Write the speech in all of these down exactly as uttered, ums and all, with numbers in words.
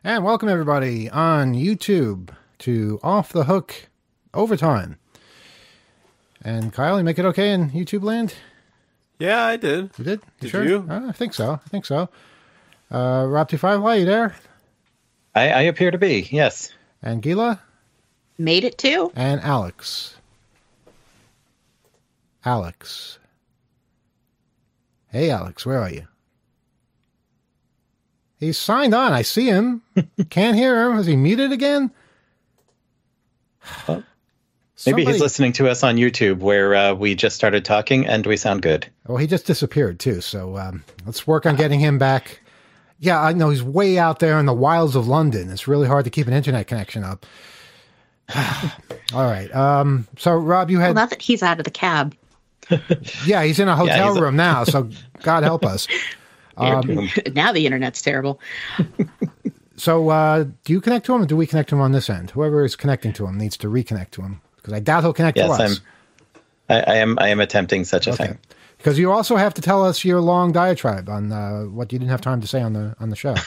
And welcome everybody on YouTube to Off the Hook Overtime. And Kyle, you make it okay in YouTube land? Yeah, I did. You did? You did sure? you? Uh, I think so. I think so. Uh, Rob T five, are you there? I, I appear to be, yes. And Gila? Made it too. And Alex. Alex. Hey, Alex, where are you? He's signed on. I see him. Can't hear him. Is he muted again? Well, maybe Somebody... he's listening to us on YouTube where uh, we just started talking and we sound good. Well, he just disappeared too. So um, let's work on getting him back. Yeah, I know he's way out there in the wilds of London. It's really hard to keep an internet connection up. All right. Um, so, Rob, you had... Well, not that he's out of the cab. Yeah, he's in a hotel yeah, room a... now, so God help us. Um, now the internet's terrible. So, uh, do you connect to him, or do we connect to him on this end? Whoever is connecting to him needs to reconnect to him, because I doubt he'll connect yes, to us. I'm, I, I am. I am attempting such a okay. thing. Because you also have to tell us your long diatribe on uh, what you didn't have time to say on the on the show.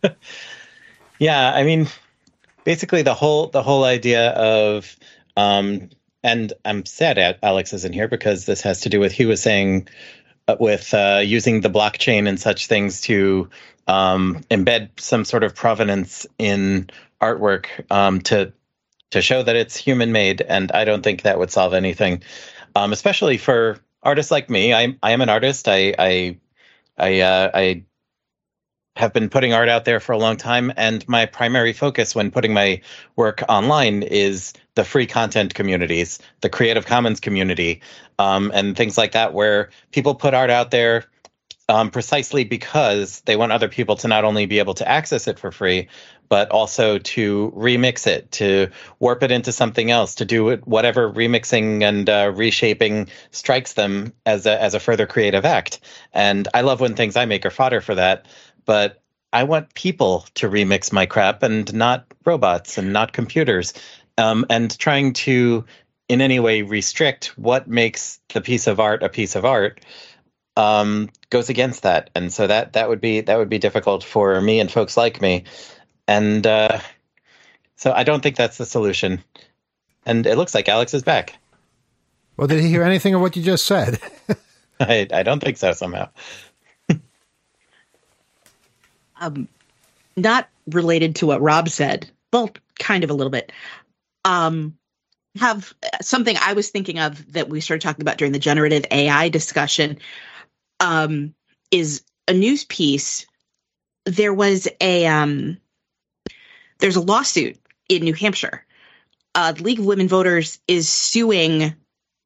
Yeah, I mean, basically the whole the whole idea of, um, and I'm sad Alex isn't here because this has to do with he was saying. With uh, using the blockchain and such things to um, embed some sort of provenance in artwork um, to to show that it's human made, and I don't think that would solve anything, um, especially for artists like me. I I am an artist. I I I, uh, I have been putting art out there for a long time, and my primary focus when putting my work online is the free content communities, the Creative Commons community, um, and things like that, where people put art out there um, precisely because they want other people to not only be able to access it for free, but also to remix it, to warp it into something else, to do it, whatever remixing and uh, reshaping strikes them as a, as a further creative act. And I love when things I make are fodder for that. But I want people to remix my crap and not robots and not computers. Um, and trying to, in any way, restrict what makes the piece of art a piece of art um, goes against that. And so that that would be that would be difficult for me and folks like me. And uh, so I don't think that's the solution. And it looks like Alex is back. Well, did he hear anything of what you just said? I, I don't think so somehow. Um, not related to what Rob said, well, kind of a little bit. Um, have something I was thinking of that we started talking about during the generative A I discussion um, is a news piece. There was a um, there's a lawsuit in New Hampshire. Uh, the League of Women Voters is suing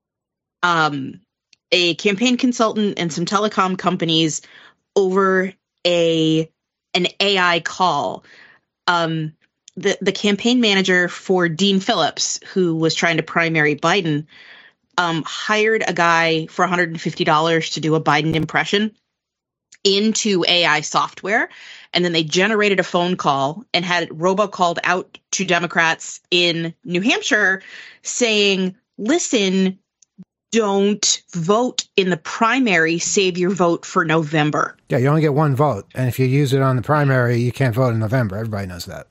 um, a campaign consultant and some telecom companies over a an A I call. Um, the, the campaign manager for Dean Phillips, who was trying to primary Biden, um, hired a guy for one hundred fifty dollars to do a Biden impression into A I software. And then they generated a phone call and had it robocalled out to Democrats in New Hampshire saying, listen, don't vote in the primary, save your vote for November. Yeah, you only get one vote. And if you use it on the primary, you can't vote in November. Everybody knows that.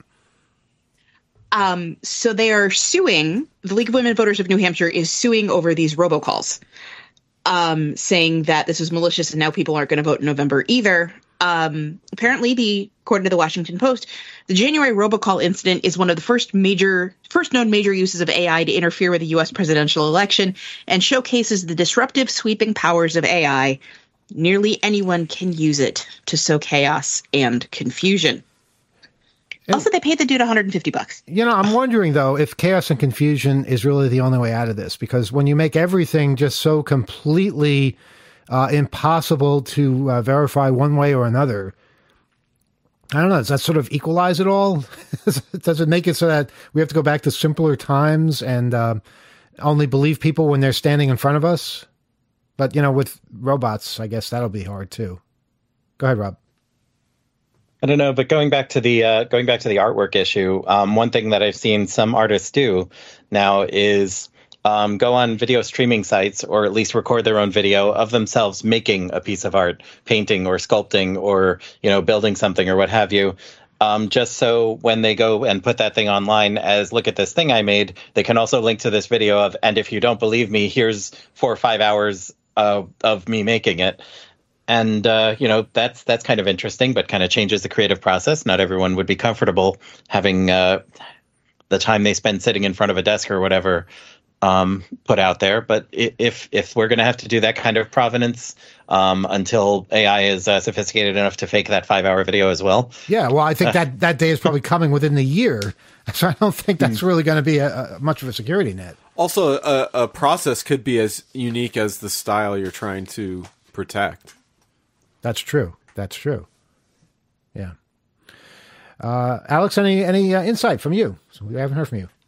Um, so they are suing, the League of Women Voters of New Hampshire is suing over these robocalls, um, saying that this is malicious and now people aren't going to vote in November either. Um, apparently, the according to the Washington Post, the January robocall incident is one of the first major, first known major uses of A I to interfere with the U S presidential election and showcases the disruptive, sweeping powers of A I. Nearly anyone can use it to sow chaos and confusion. And also, they paid the dude one hundred fifty bucks. You know, I'm wondering, though, if chaos and confusion is really the only way out of this, because when you make everything just so completely uh, impossible to uh, verify one way or another, I don't know, does that sort of equalize it all? Does it make it so that we have to go back to simpler times and uh, only believe people when they're standing in front of us? But, you know, with robots, I guess that'll be hard, too. Go ahead, Rob. I don't know, but going back to the uh, going back to the artwork issue, um, one thing that I've seen some artists do now is um, go on video streaming sites, or at least record their own video of themselves making a piece of art, painting or sculpting or, you know, building something or what have you. Um, just so when they go and put that thing online as, look at this thing I made, they can also link to this video of, and if you don't believe me, here's four or five hours uh, of me making it. And, uh, you know, that's that's kind of interesting, but kind of changes the creative process. Not everyone would be comfortable having uh, the time they spend sitting in front of a desk or whatever um, put out there. But if if we're going to have to do that kind of provenance um, until A I is uh, sophisticated enough to fake that five-hour video as well. Yeah, well, I think that, that day is probably coming within the year. So I don't think that's really going to be a, a much of a security net. Also, a, a process could be as unique as the style you're trying to protect. That's true. That's true. Yeah. Uh, Alex, any any uh, insight from you? So we haven't heard from you.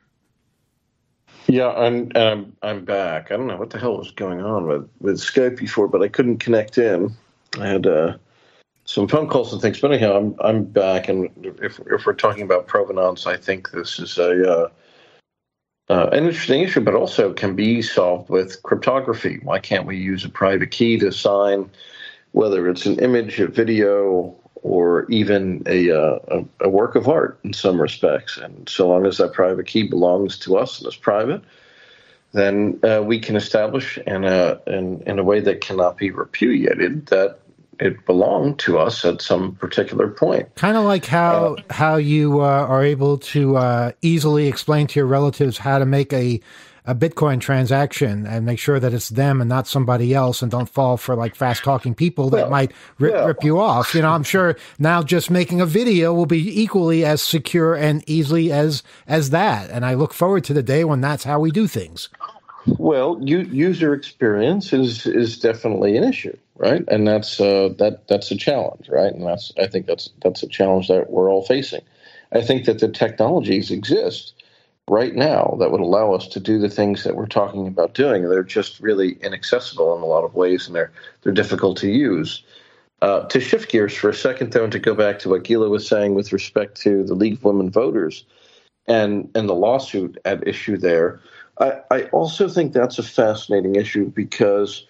Yeah, I'm um, I'm back. I don't know what the hell was going on with, with Skype before, but I couldn't connect in. I had uh, some phone calls and things. But anyhow, I'm I'm back, and if if we're talking about provenance, I think this is a uh, uh, an interesting issue, but also can be solved with cryptography. Why can't we use a private key to sign, whether it's an image, a video, or even a, uh, a a work of art in some respects? And so long as that private key belongs to us and is private, then uh, we can establish in a, in, in a way that cannot be repudiated that it belonged to us at some particular point. Kind of like how, uh, how you uh, are able to uh, easily explain to your relatives how to make a a Bitcoin transaction and make sure that it's them and not somebody else, and don't fall for like fast talking people that well, might rip, yeah. rip you off. You know, I'm sure now just making a video will be equally as secure and easily as, as that. And I look forward to the day when that's how we do things. Well, u- user experience is, is definitely an issue, right? And that's, uh, that, that's a challenge, right? And that's, I think that's, that's a challenge that we're all facing. I think that the technologies exist right now that would allow us to do the things that we're talking about doing. They're just really inaccessible in a lot of ways, and they're they're difficult to use. Uh, to shift gears for a second, though, and to go back to what Gila was saying with respect to the League of Women Voters and, and the lawsuit at issue there, I, I also think that's a fascinating issue, because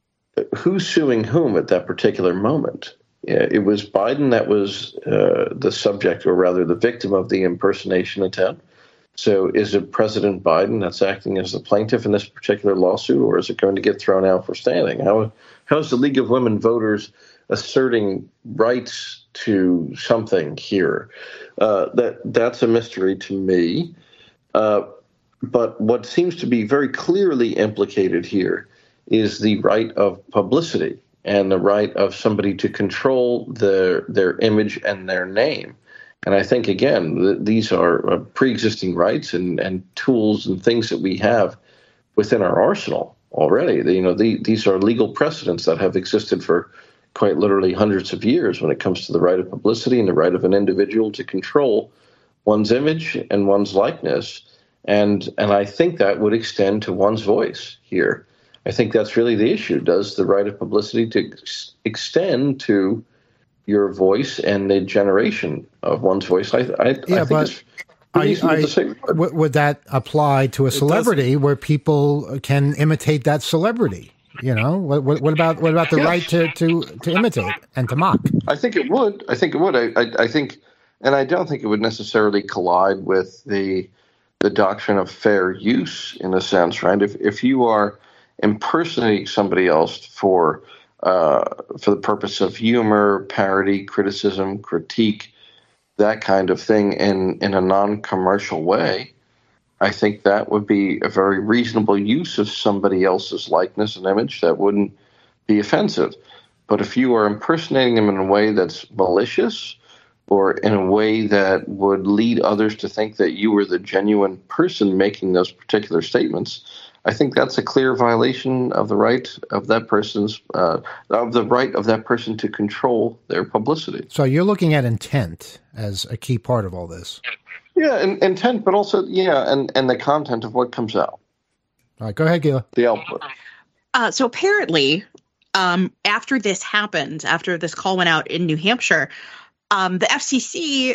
who's suing whom at that particular moment? Yeah, it was Biden that was uh, the subject, or rather the victim, of the impersonation attempt. So is it President Biden that's acting as the plaintiff in this particular lawsuit, or is it going to get thrown out for standing? How how is the League of Women Voters asserting rights to something here? Uh, that that's a mystery to me. Uh, but what seems to be very clearly implicated here is the right of publicity and the right of somebody to control their their image and their name. And I think, again, th- these are uh, pre-existing rights and, and tools and things that we have within our arsenal already. They, you know, the, these are legal precedents that have existed for quite literally hundreds of years when it comes to the right of publicity and the right of an individual to control one's image and one's likeness. And and I think that would extend to one's voice here. I think that's really the issue. Does the right of publicity to ex- extend to your voice and the generation of one's voice? I, I, yeah, I think but it's are you, are you, w- would that apply to a celebrity where people can imitate that celebrity? You know, what, what, what about what about the yes. right to, to, to imitate and to mock? I think it would. I think it would. I, I, I think, and I don't think it would necessarily collide with the the doctrine of fair use in a sense, right? If if you are impersonating somebody else for uh, for the purpose of humor, parody, criticism, critique, that kind of thing in, in a non-commercial way, I think that would be a very reasonable use of somebody else's likeness and image that wouldn't be offensive. But if you are impersonating them in a way that's malicious, or in a way that would lead others to think that you were the genuine person making those particular statements, I think that's a clear violation of the right of that person's uh, of the right of that person to control their publicity. So you're looking at intent as a key part of all this. Yeah, and, intent, but also yeah, and, and the content of what comes out. All right, go ahead, Gila. The output. Uh, so apparently, um, after this happened, after this call went out in New Hampshire, um, the F C C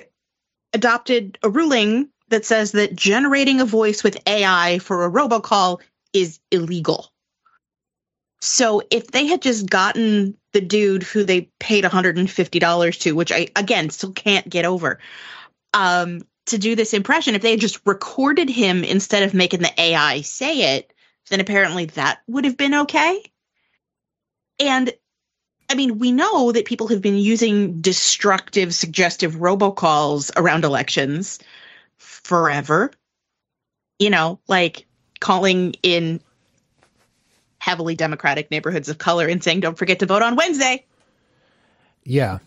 adopted a ruling that says that generating a voice with A I for a robocall is illegal. So if they had just gotten the dude who they paid one hundred fifty dollars to, which I, again, still can't get over, um, to do this impression. If they had just recorded him instead of making the A I say it, then apparently that would have been okay. And I mean, we know that people have been using destructive, suggestive robocalls around elections forever. You know, like calling in heavily Democratic neighborhoods of color and saying, don't forget to vote on Wednesday. Yeah.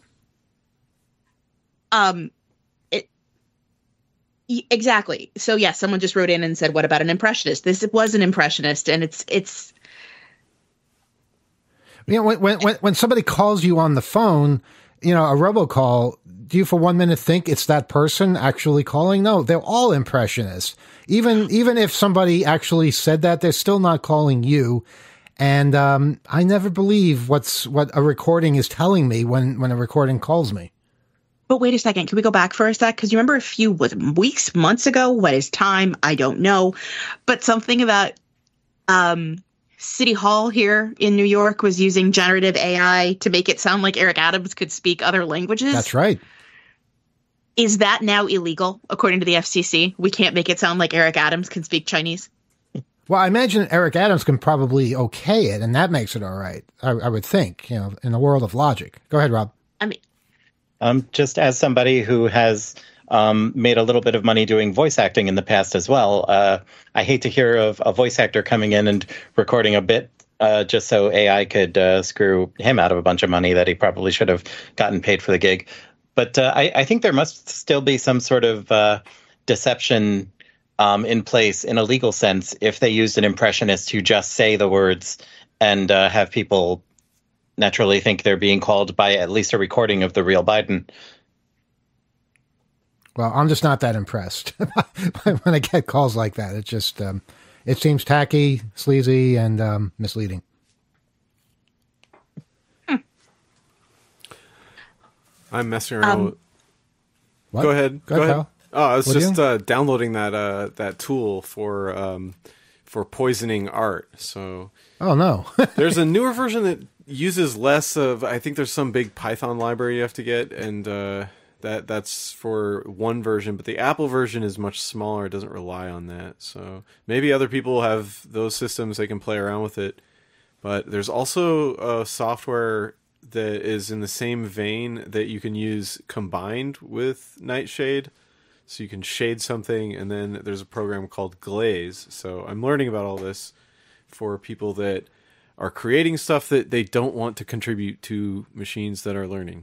Um, it y- exactly. So yeah, someone just wrote in and said, what about an impressionist? This was an impressionist, and it's, it's, You know, when, when, when somebody calls you on the phone, you know, a robocall, do you for one minute think it's that person actually calling? No, they're all impressionists. Even, even if somebody actually said that, they're still not calling you. And, um, I never believe what's, what a recording is telling me when, when a recording calls me. But wait a second. Can we go back for a sec? Because you remember a few what, weeks, months ago, what is time? I don't know. But something about, um, City Hall here in New York was using generative A I to make it sound like Eric Adams could speak other languages. That's right. Is that now illegal, according to the F C C? We can't make it sound like Eric Adams can speak Chinese? Well, I imagine Eric Adams can probably okay it, and that makes it all right. I, I would think, you know, in the world of logic. Go ahead, Rob. I mean, Um, just as somebody who has um, made a little bit of money doing voice acting in the past as well, uh, I hate to hear of a voice actor coming in and recording a bit uh, just so A I could uh, screw him out of a bunch of money that he probably should have gotten paid for the gig. But uh, I, I think there must still be some sort of uh, deception um, in place in a legal sense if they used an impressionist to just say the words and uh, have people naturally think they're being called by at least a recording of the real Biden. Well, I'm just not that impressed when I get calls like that. It just, um, it seems tacky, sleazy, and um, misleading. I'm messing around. Um, with... What? Go ahead. Go Go ahead, ahead. Kyle. Oh, I was What are just you? uh, downloading that uh, that tool for um, for poisoning art. So Oh, no. there's a newer version that uses less of. I think there's some big Python library you have to get, and uh, that that's for one version. But the Apple version is much smaller. It doesn't rely on that. So maybe other people have those systems. They can play around with it. But there's also a software that is in the same vein that you can use combined with Nightshade. So you can shade something, and then there's a program called Glaze. So I'm learning about all this for people that are creating stuff that they don't want to contribute to machines that are learning.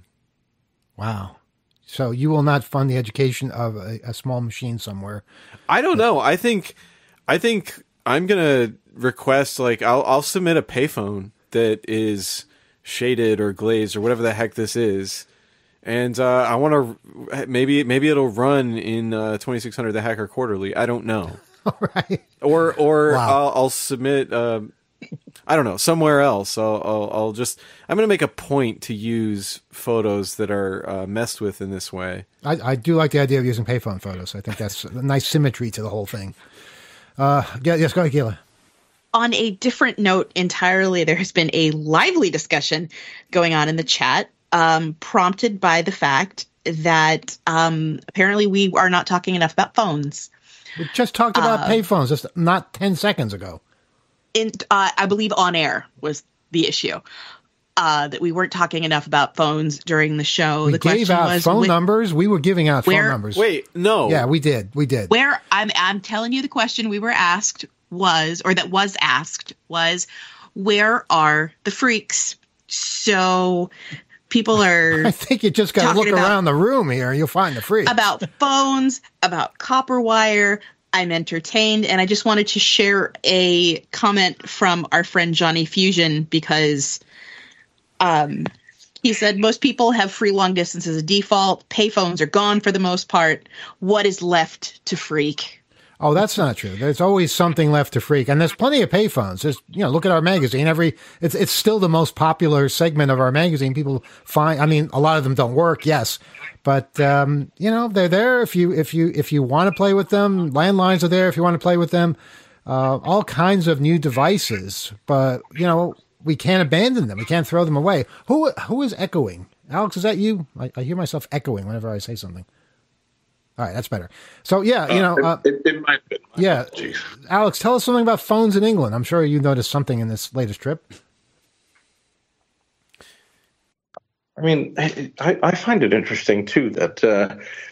Wow. So you will not fund the education of a, a small machine somewhere. I don't know. I think, I think I'm gonna request like I'll I'll submit a payphone that is shaded or glazed or whatever the heck this is, and uh, I want to maybe maybe it'll run in uh, twenty-six hundred the Hacker Quarterly. I don't know. All right. Or or Wow. I'll, I'll submit. Uh, I don't know, somewhere else. I'll, I'll, I'll just. I'm gonna make a point to use photos that are uh, messed with in this way. I, I do like the idea of using payphone photos. I think that's a nice symmetry to the whole thing. Uh, yeah, yes, go ahead, Gila. on a different note entirely, there has been a lively discussion going on in the chat, um, prompted by the fact that um, apparently we are not talking enough about phones. We just talked about Uh, payphones just not ten seconds ago. In, uh, I believe on air was the issue. Uh, that we weren't talking enough about phones during the show. We the gave question out was phone wh- numbers. We were giving out where- phone numbers. Wait, no. Yeah, we did. We did. where I'm I'm telling you the question we were asked was, or that was asked was, where are the freaks? So people are I think you just got to talking look about- around the room here. You'll find the freak. about phones, about copper wire. I'm entertained, and I just wanted to share a comment from our friend Johnny Fusion because um, he said most people have free long distance as a default. Payphones are gone for the most part. What is left to freak? Oh, that's not true. There's always something left to freak, and there's plenty of payphones. There's, you know, look at our magazine. Every it's it's still the most popular segment of our magazine. People find. I mean, a lot of them don't work, yes, but um, you know, they're there if you if you if you want to play with them. Landlines are there if you want to play with them. Uh, all kinds of new devices, but you know, we can't abandon them. We can't throw them away. Who who is echoing? Alex, is that you? I, I hear myself echoing whenever I say something. All right, that's better. So yeah, you know, uh, it, it, it might be. Yeah, Jeez. Alex, tell us something about phones in England. I'm sure you noticed something in this latest trip. I mean, I, I find it interesting too that uh,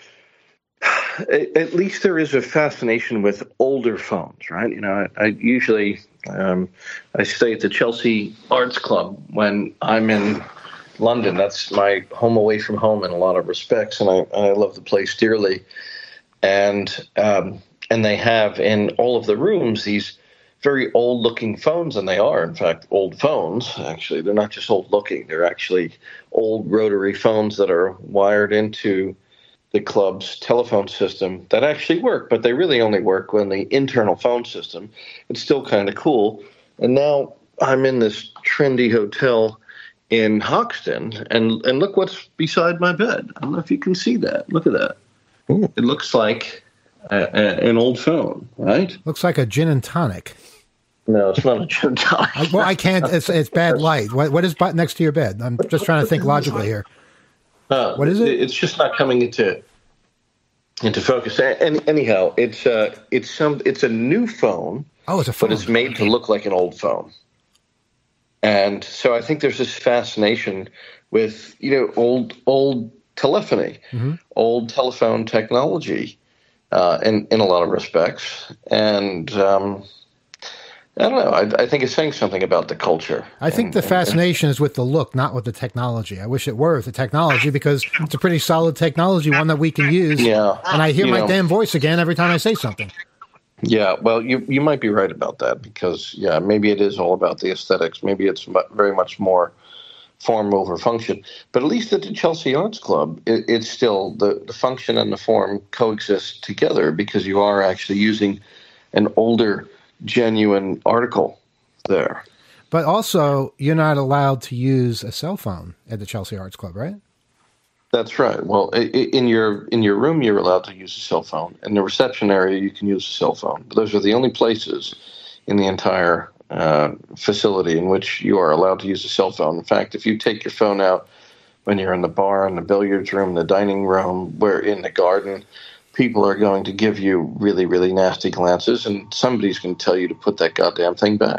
at least there is a fascination with older phones, right? You know, I, I usually um, I stay at the Chelsea Arts Club when I'm in London. That's my home away from home in a lot of respects, and I I love the place dearly. And um, and they have in all of the rooms these very old-looking phones, and they are, in fact, old phones. Actually, they're not just old-looking; they're actually old rotary phones that are wired into the club's telephone system that actually work, but they really only work when the internal phone system. It's still kind of cool. And now I'm in this trendy hotel in Hoxton, and and look what's beside my bed. I don't know if you can see that. Look at that. Ooh. It looks like a, a, an old phone, right? Looks like a gin and tonic. No, it's not a gin and tonic. I, well, I can't. It's it's bad light. What what is next to your bed? I'm just trying to think logically here. Uh, what is it? It's just not coming into into focus. And anyhow, it's uh, it's some it's a new phone. Oh, it's a phone, but it's made to look like an old phone. And so I think there's this fascination with, you know, old old telephony, mm-hmm. old telephone technology, uh, in in a lot of respects. And um, I don't know. I, I think it's saying something about the culture. I think and, the fascination and, is with the look, not with the technology. I wish it were with the technology because it's a pretty solid technology, one that we can use. Yeah. And I hear my know, damn voice again every time I say something. Yeah, well, you you might be right about that because, yeah, maybe it is all about the aesthetics. Maybe it's very much more form over function. But at least at the Chelsea Arts Club, it, it's still the, the function and the form coexist together because you are actually using an older, genuine article there. But also, you're not allowed to use a cell phone at the Chelsea Arts Club, right? That's right. Well, in your in your room, you're allowed to use a cell phone. In the reception area, you can use a cell phone. But those are the only places in the entire uh, facility in which you are allowed to use a cell phone. In fact, if you take your phone out when you're in the bar, in the billiards room, the dining room, where in the garden, people are going to give you really, really nasty glances, and somebody's going to tell you to put that goddamn thing back.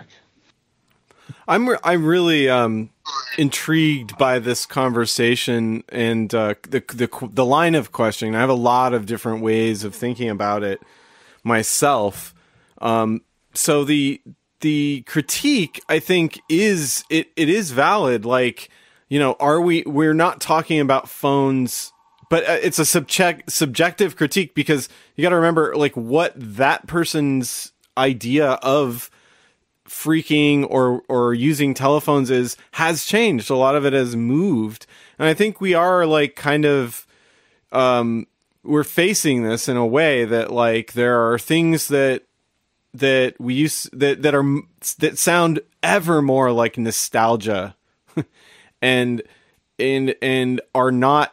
I'm re- I'm really um, intrigued by this conversation and uh, the the the line of questioning. I have a lot of different ways of thinking about it myself. Um, so the the critique, I think, is it it is valid. Like, you know, are we? We're not talking about phones, but it's a subject subjective critique because you got to remember, like, what that person's idea of freaking or or using telephones is has changed. A lot of it has moved, and I think we are like kind of um we're facing this in a way that like there are things that that we use that that are that sound ever more like nostalgia and and and are not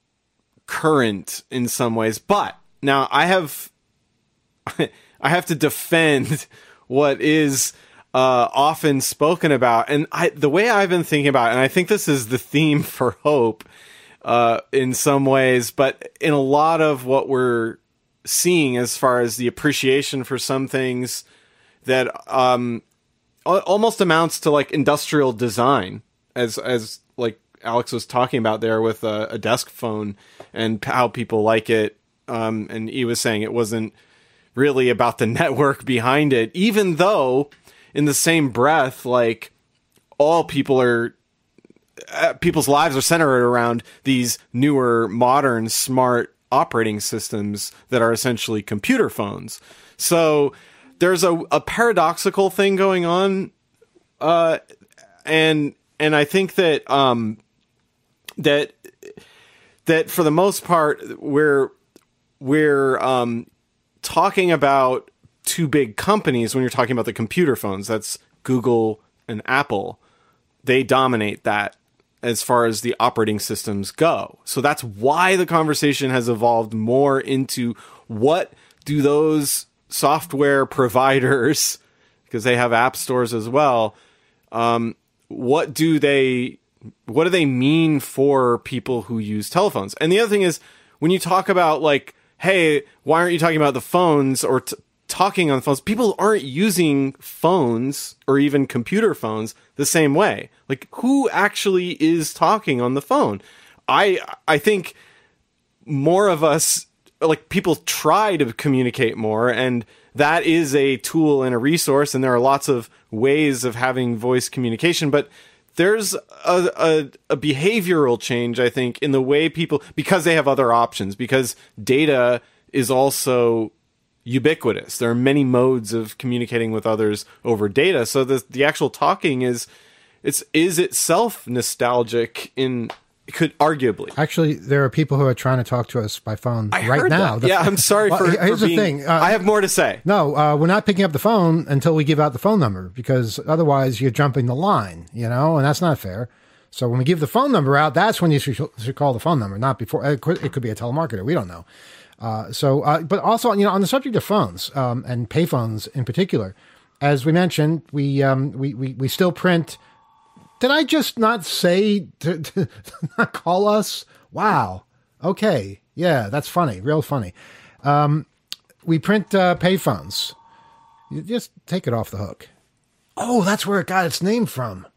current in some ways. But now I have I have to defend what is Uh, often spoken about, and I, the way I've been thinking about it, and I think this is the theme for Hope uh, in some ways, but in a lot of what we're seeing as far as the appreciation for some things that um, almost amounts to like industrial design, as as like Alex was talking about there with a, a desk phone and how people like it, um, and he was saying it wasn't really about the network behind it, even though in the same breath, like all people are, uh, people's lives are centered around these newer, modern, smart operating systems that are essentially computer phones. So there's a, a paradoxical thing going on, uh, and and I think that um, that that for the most part we're we're um, talking about two big companies when you're talking about the computer phones. That's Google and Apple. They dominate that as far as the operating systems go. So that's why the conversation has evolved more into what do those software providers, because they have app stores as well, um, what do they what do they mean for people who use telephones? And the other thing is, when you talk about like, hey, why aren't you talking about the phones or t- talking on phones? People aren't using phones or even computer phones the same way. Like, who actually is talking on the phone? I I think more of us, like, people try to communicate more, and that is a tool and a resource, and there are lots of ways of having voice communication, but there's a, a, a behavioral change, I think, in the way people, because they have other options, because data is also ubiquitous. There are many modes of communicating with others over data, so the the actual talking is it's is itself nostalgic in could arguably. Actually, there are people who are trying to talk to us by phone I right heard now. That. The, yeah, I'm sorry well, for, here's for the being, thing. Uh, I have more to say. No, uh, we're not picking up the phone until we give out the phone number, because otherwise you're jumping the line, you know, and that's not fair. So when we give the phone number out, that's when you should, should call the phone number, not before. It could, it could be a telemarketer. We don't know. Uh, so, uh, but also, you know, on the subject of phones um, and payphones in particular, as we mentioned, we um, we, we we still print. Did I just not say to, to not call us? Wow. Okay. Yeah, that's funny. Real funny. Um, we print uh, payphones. You just take it off the hook. Oh, that's where it got its name from.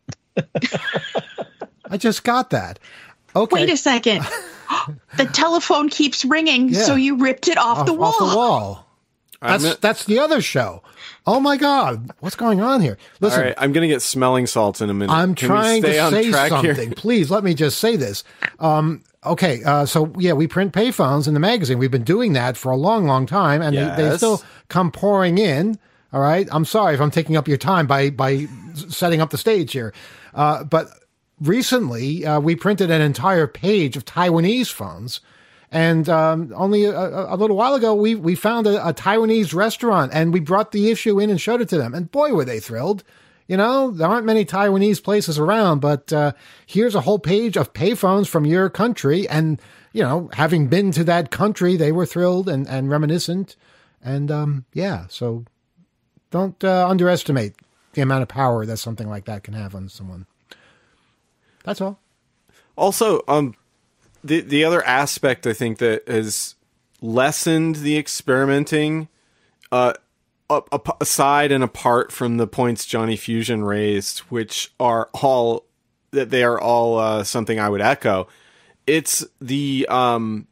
I just got that. Okay. Wait a second. The telephone keeps ringing, Yeah. so you ripped it off, off the wall. Off the wall. That's I'm- that's the other show. Oh my God, what's going on here? Listen, All right, I'm going to get smelling salts in a minute. I'm Can we trying to stay on say track here? something. Please let me just say this. Um, okay, uh, so yeah, we print payphones in the magazine. We've been doing that for a long, long time, and they, they Yes. still come pouring in. All right, I'm sorry if I'm taking up your time by by setting up the stage here, uh, but recently uh, we printed an entire page of Taiwanese phones. And um, only a, a little while ago, we we found a, a Taiwanese restaurant, and we brought the issue in and showed it to them. And boy, were they thrilled. You know, there aren't many Taiwanese places around, but uh, here's a whole page of payphones from your country. And, you know, having been to that country, they were thrilled and, and reminiscent. And, um, yeah, so don't uh, underestimate the amount of power that something like that can have on someone. That's all. Also, um, the the other aspect I think that has lessened the experimenting, uh, up, up, aside and apart from the points Johnny Fusion raised, which are all that they are all uh, something I would echo. It's the um,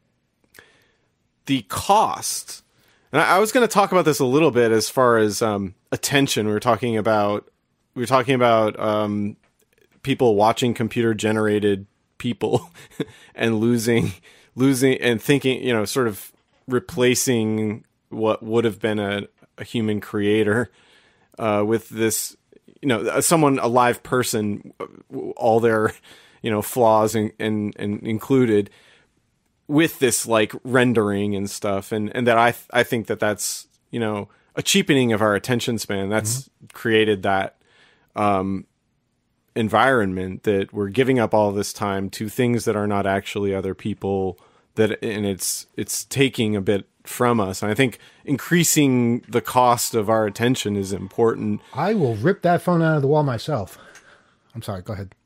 the cost, and I, I was going to talk about this a little bit as far as um, attention. We were talking about we were talking about um, people watching computer generated people and losing losing and thinking, you know, sort of replacing what would have been a, a human creator uh, with this, you know, someone, a live person, all their, you know, flaws and, and, and included, with this like rendering and stuff. And, and that I, th- I think that that's, you know, a cheapening of our attention span. That's mm-hmm. created that, um, environment that we're giving up all this time to things that are not actually other people, that, and it's it's taking a bit from us. And I think increasing the cost of our attention is important. I will rip that phone out of the wall myself. I'm sorry, go ahead.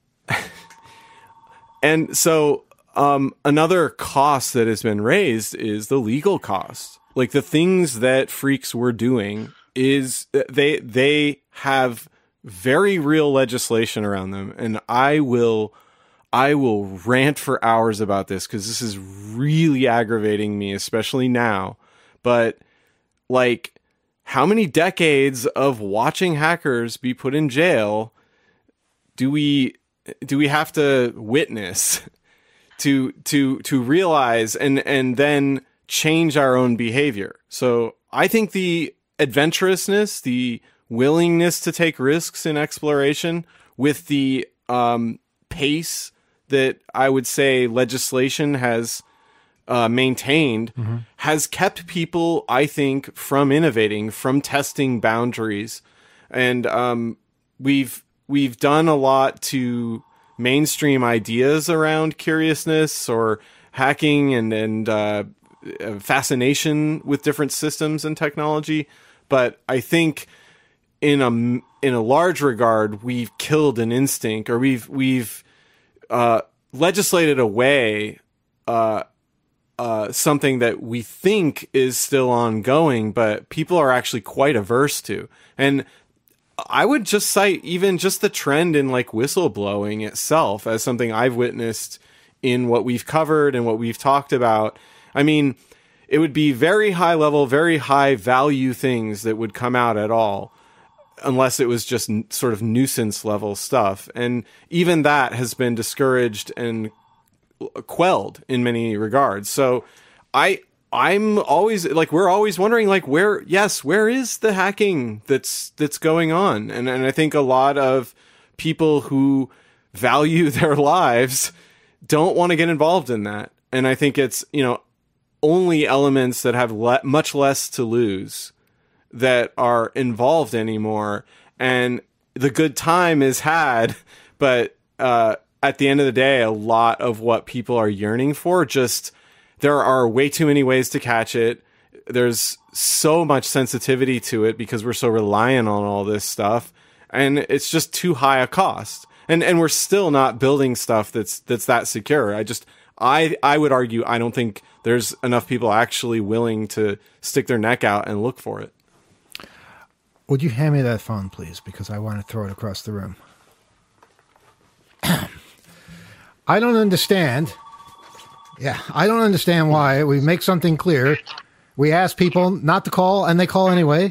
And so um another cost that has been raised is the legal cost. Like, the things that freaks were doing is they they have very real legislation around them, and I will, I will rant for hours about this because this is really aggravating me, especially now. But like, how many decades of watching hackers be put in jail do we do we have to witness to to to realize and and then change our own behavior? So I think the adventurousness, the willingness to take risks in exploration, with the um, pace that I would say legislation has uh, maintained, mm-hmm. has kept people, I think, from innovating, from testing boundaries. And um, we've we've done a lot to mainstream ideas around curiousness or hacking and, and uh, fascination with different systems and technology. But I think in a in a large regard, we've killed an instinct, or we've we've uh, legislated away uh, uh, something that we think is still ongoing, but people are actually quite averse to. And I would just cite even just the trend in like whistleblowing itself as something I've witnessed in what we've covered and what we've talked about. I mean, it would be very high level, very high value things that would come out at all, unless it was just n- sort of nuisance level stuff. And even that has been discouraged and quelled in many regards. So I, I'm always like, we're always wondering like where, yes, where is the hacking that's, that's going on? And, and I think a lot of people who value their lives don't want to get involved in that. And I think it's, you know, only elements that have le- much less to lose that are involved anymore. And the good time is had, but, uh, at the end of the day, a lot of what people are yearning for, just, there are way too many ways to catch it. There's so much sensitivity to it because we're so reliant on all this stuff, and it's just too high a cost. And and we're still not building stuff that's that's that secure. I just I I would argue I don't think there's enough people actually willing to stick their neck out and look for it. Would you hand me that phone, please? Because I want to throw it across the room. I don't understand. Yeah, I don't understand why we make something clear. We ask people not to call, and they call anyway.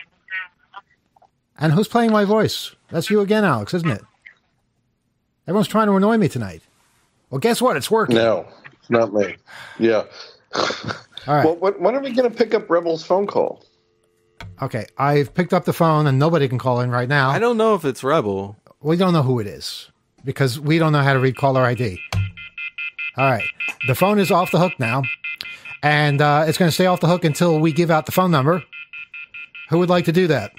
And who's playing my voice? That's you again, Alex, isn't it? Everyone's trying to annoy me tonight. Well, guess what? It's working. No, it's not me. Yeah. All right. Well, when, when are we going to pick up Rebel's phone call? Okay, I've picked up the phone, and nobody can call in right now. I don't know if it's Rebel. We don't know who it is because we don't know how to read caller I D. All right. The phone is off the hook now, and uh, it's going to stay off the hook until we give out the phone number. Who would like to do that?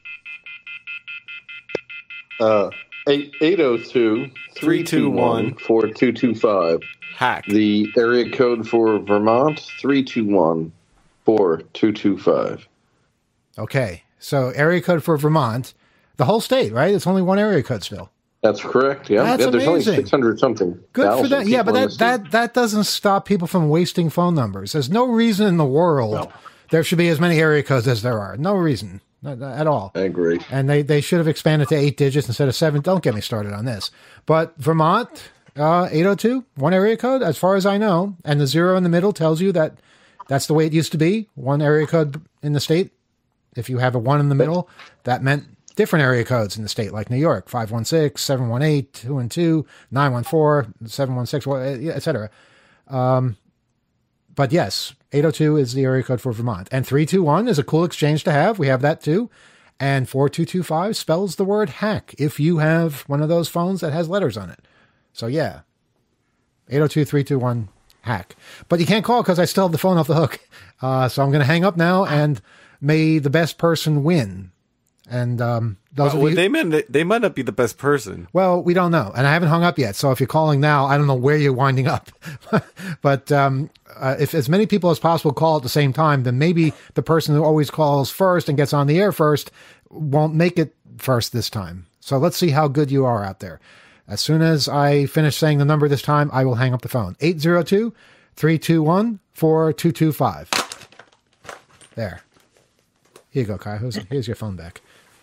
Uh, eight oh two, three two one, four two two five. Hack. The area code for Vermont, three two one, four two two five. Okay. So area code for Vermont, the whole state, right? It's only one area code still. That's correct. Yeah, That's yeah. There's amazing. only six hundred something. Good for that. Yeah, but that, that that doesn't stop people from wasting phone numbers. There's no reason in the world No. there should be as many area codes as there are. No reason not, not at all. I agree. And they, they should have expanded to eight digits instead of seven. Don't get me started on this. But Vermont, uh, eight oh two, one area code, as far as I know. And the zero in the middle tells you that that's the way it used to be. One area code in the state. If you have a one in the middle, that meant different area codes in the state, like New York, five one six, seven one eight, two one two, nine one four, seven one six, et cetera. Um, but yes, eight oh two is the area code for Vermont. And three two one is a cool exchange to have. We have that too. And four two two five spells the word hack if you have one of those phones that has letters on it. So yeah, eight oh two, three two one, hack. But you can't call because I still have the phone off the hook. Uh, so I'm going to hang up now, and may the best person win. And um, those well, of you, they might they might not be the best person. well, we don't know, and I haven't hung up yet. So if you're calling now, I don't know where you're winding up. But um, uh, if as many people as possible call at the same time, then maybe the person who always calls first and gets on the air first won't make it first this time. So let's see how good you are out there. As soon as I finish saying the number this time, I will hang up the phone. eight oh two, three two one, four two two five. There. Here you go, Kai. Here's, here's your phone back.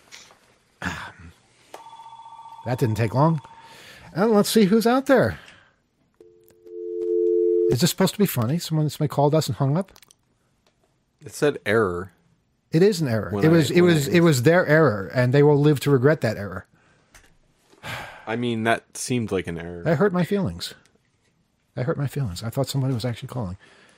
That didn't take long. And let's see who's out there. Is this supposed to be funny? Someone somebody called us and hung up? It said error. It is an error. When It I- was it when was I- it was their error, and they will live to regret that error. I mean, that seemed like an error. That hurt my feelings. That hurt my feelings. I thought somebody was actually calling.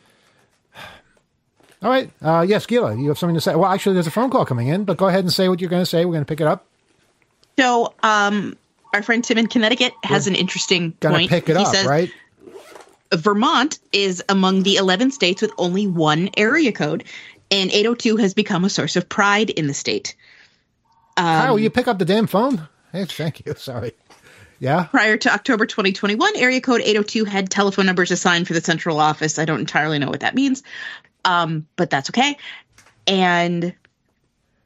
All right. Uh, yes, Gila, you have something to say. Well, actually, there's a phone call coming in, but go ahead and say what you're going to say. We're going to pick it up. So, um, our friend Tim in Connecticut has an interesting Going to point. pick it He up, says right? Vermont is among the eleven states with only one area code, and eight oh two has become a source of pride in the state. Um, Kyle, will you pick up the damn phone? Hey, thank you. Sorry. Yeah. Prior to October twenty twenty-one, area code eight oh two had telephone numbers assigned for the central office. I don't entirely know what that means, um, but that's okay. And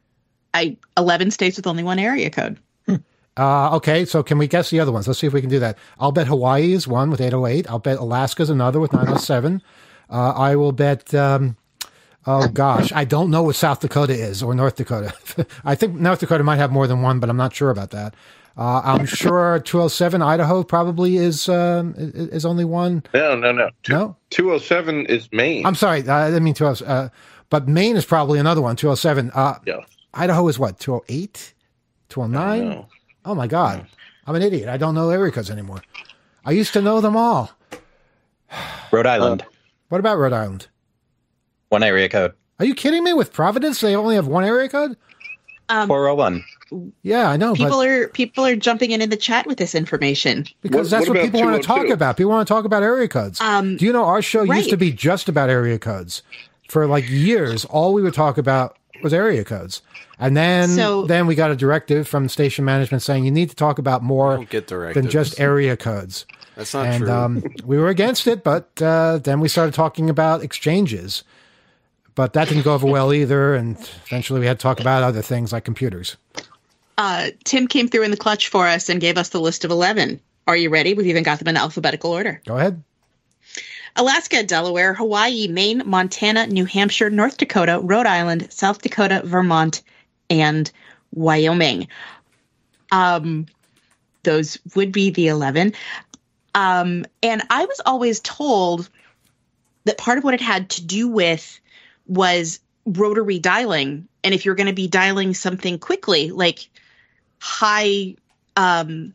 I eleven states with only one area code. Uh, okay, so can we guess the other ones? Let's see if we can do that. I'll bet Hawaii is one with eight oh eight. I'll bet Alaska's another with nine oh seven. Uh, I will bet, um, oh gosh, I don't know what South Dakota is or North Dakota. I think North Dakota might have more than one, but I'm not sure about that. Uh, I'm sure two oh seven Idaho probably is um, is only one. No, no, no. Two, No? two oh seven is Maine. I'm sorry, I didn't mean two oh seven. Uh, but Maine is probably another one, two oh seven. Uh, yeah. Idaho is what, two oh eight? two oh nine? No. Oh my God. I'm an idiot. I don't know area codes anymore. I used to know them all. Rhode Island, What about Rhode Island? one area code, Are you kidding me? With Providence, they only have one area code? Um, four oh one. Yeah, I know, people but are people are jumping in in the chat with this information. because What- that's what what, about people want to talk two oh two? about. People want to talk about area codes. Um, Do you know our show used right. to be just about area codes for like years? All we would talk about was area codes, and then So- then we got a directive from station management saying you need to talk about more don't get than directives. just area codes. That's not and true. um, we were against it, but uh, then we started talking about exchanges. But that didn't go over well either, and eventually we had to talk about other things like computers. Uh, Tim came through in the clutch for us and gave us the list of eleven. Are you ready? We've even got them in alphabetical order. Go ahead. Alaska, Delaware, Hawaii, Maine, Montana, New Hampshire, North Dakota, Rhode Island, South Dakota, Vermont, and Wyoming. Um, those would be the eleven. Um, and I was always told that part of what it had to do with was rotary dialing. And if you're going to be dialing something quickly, like high, um,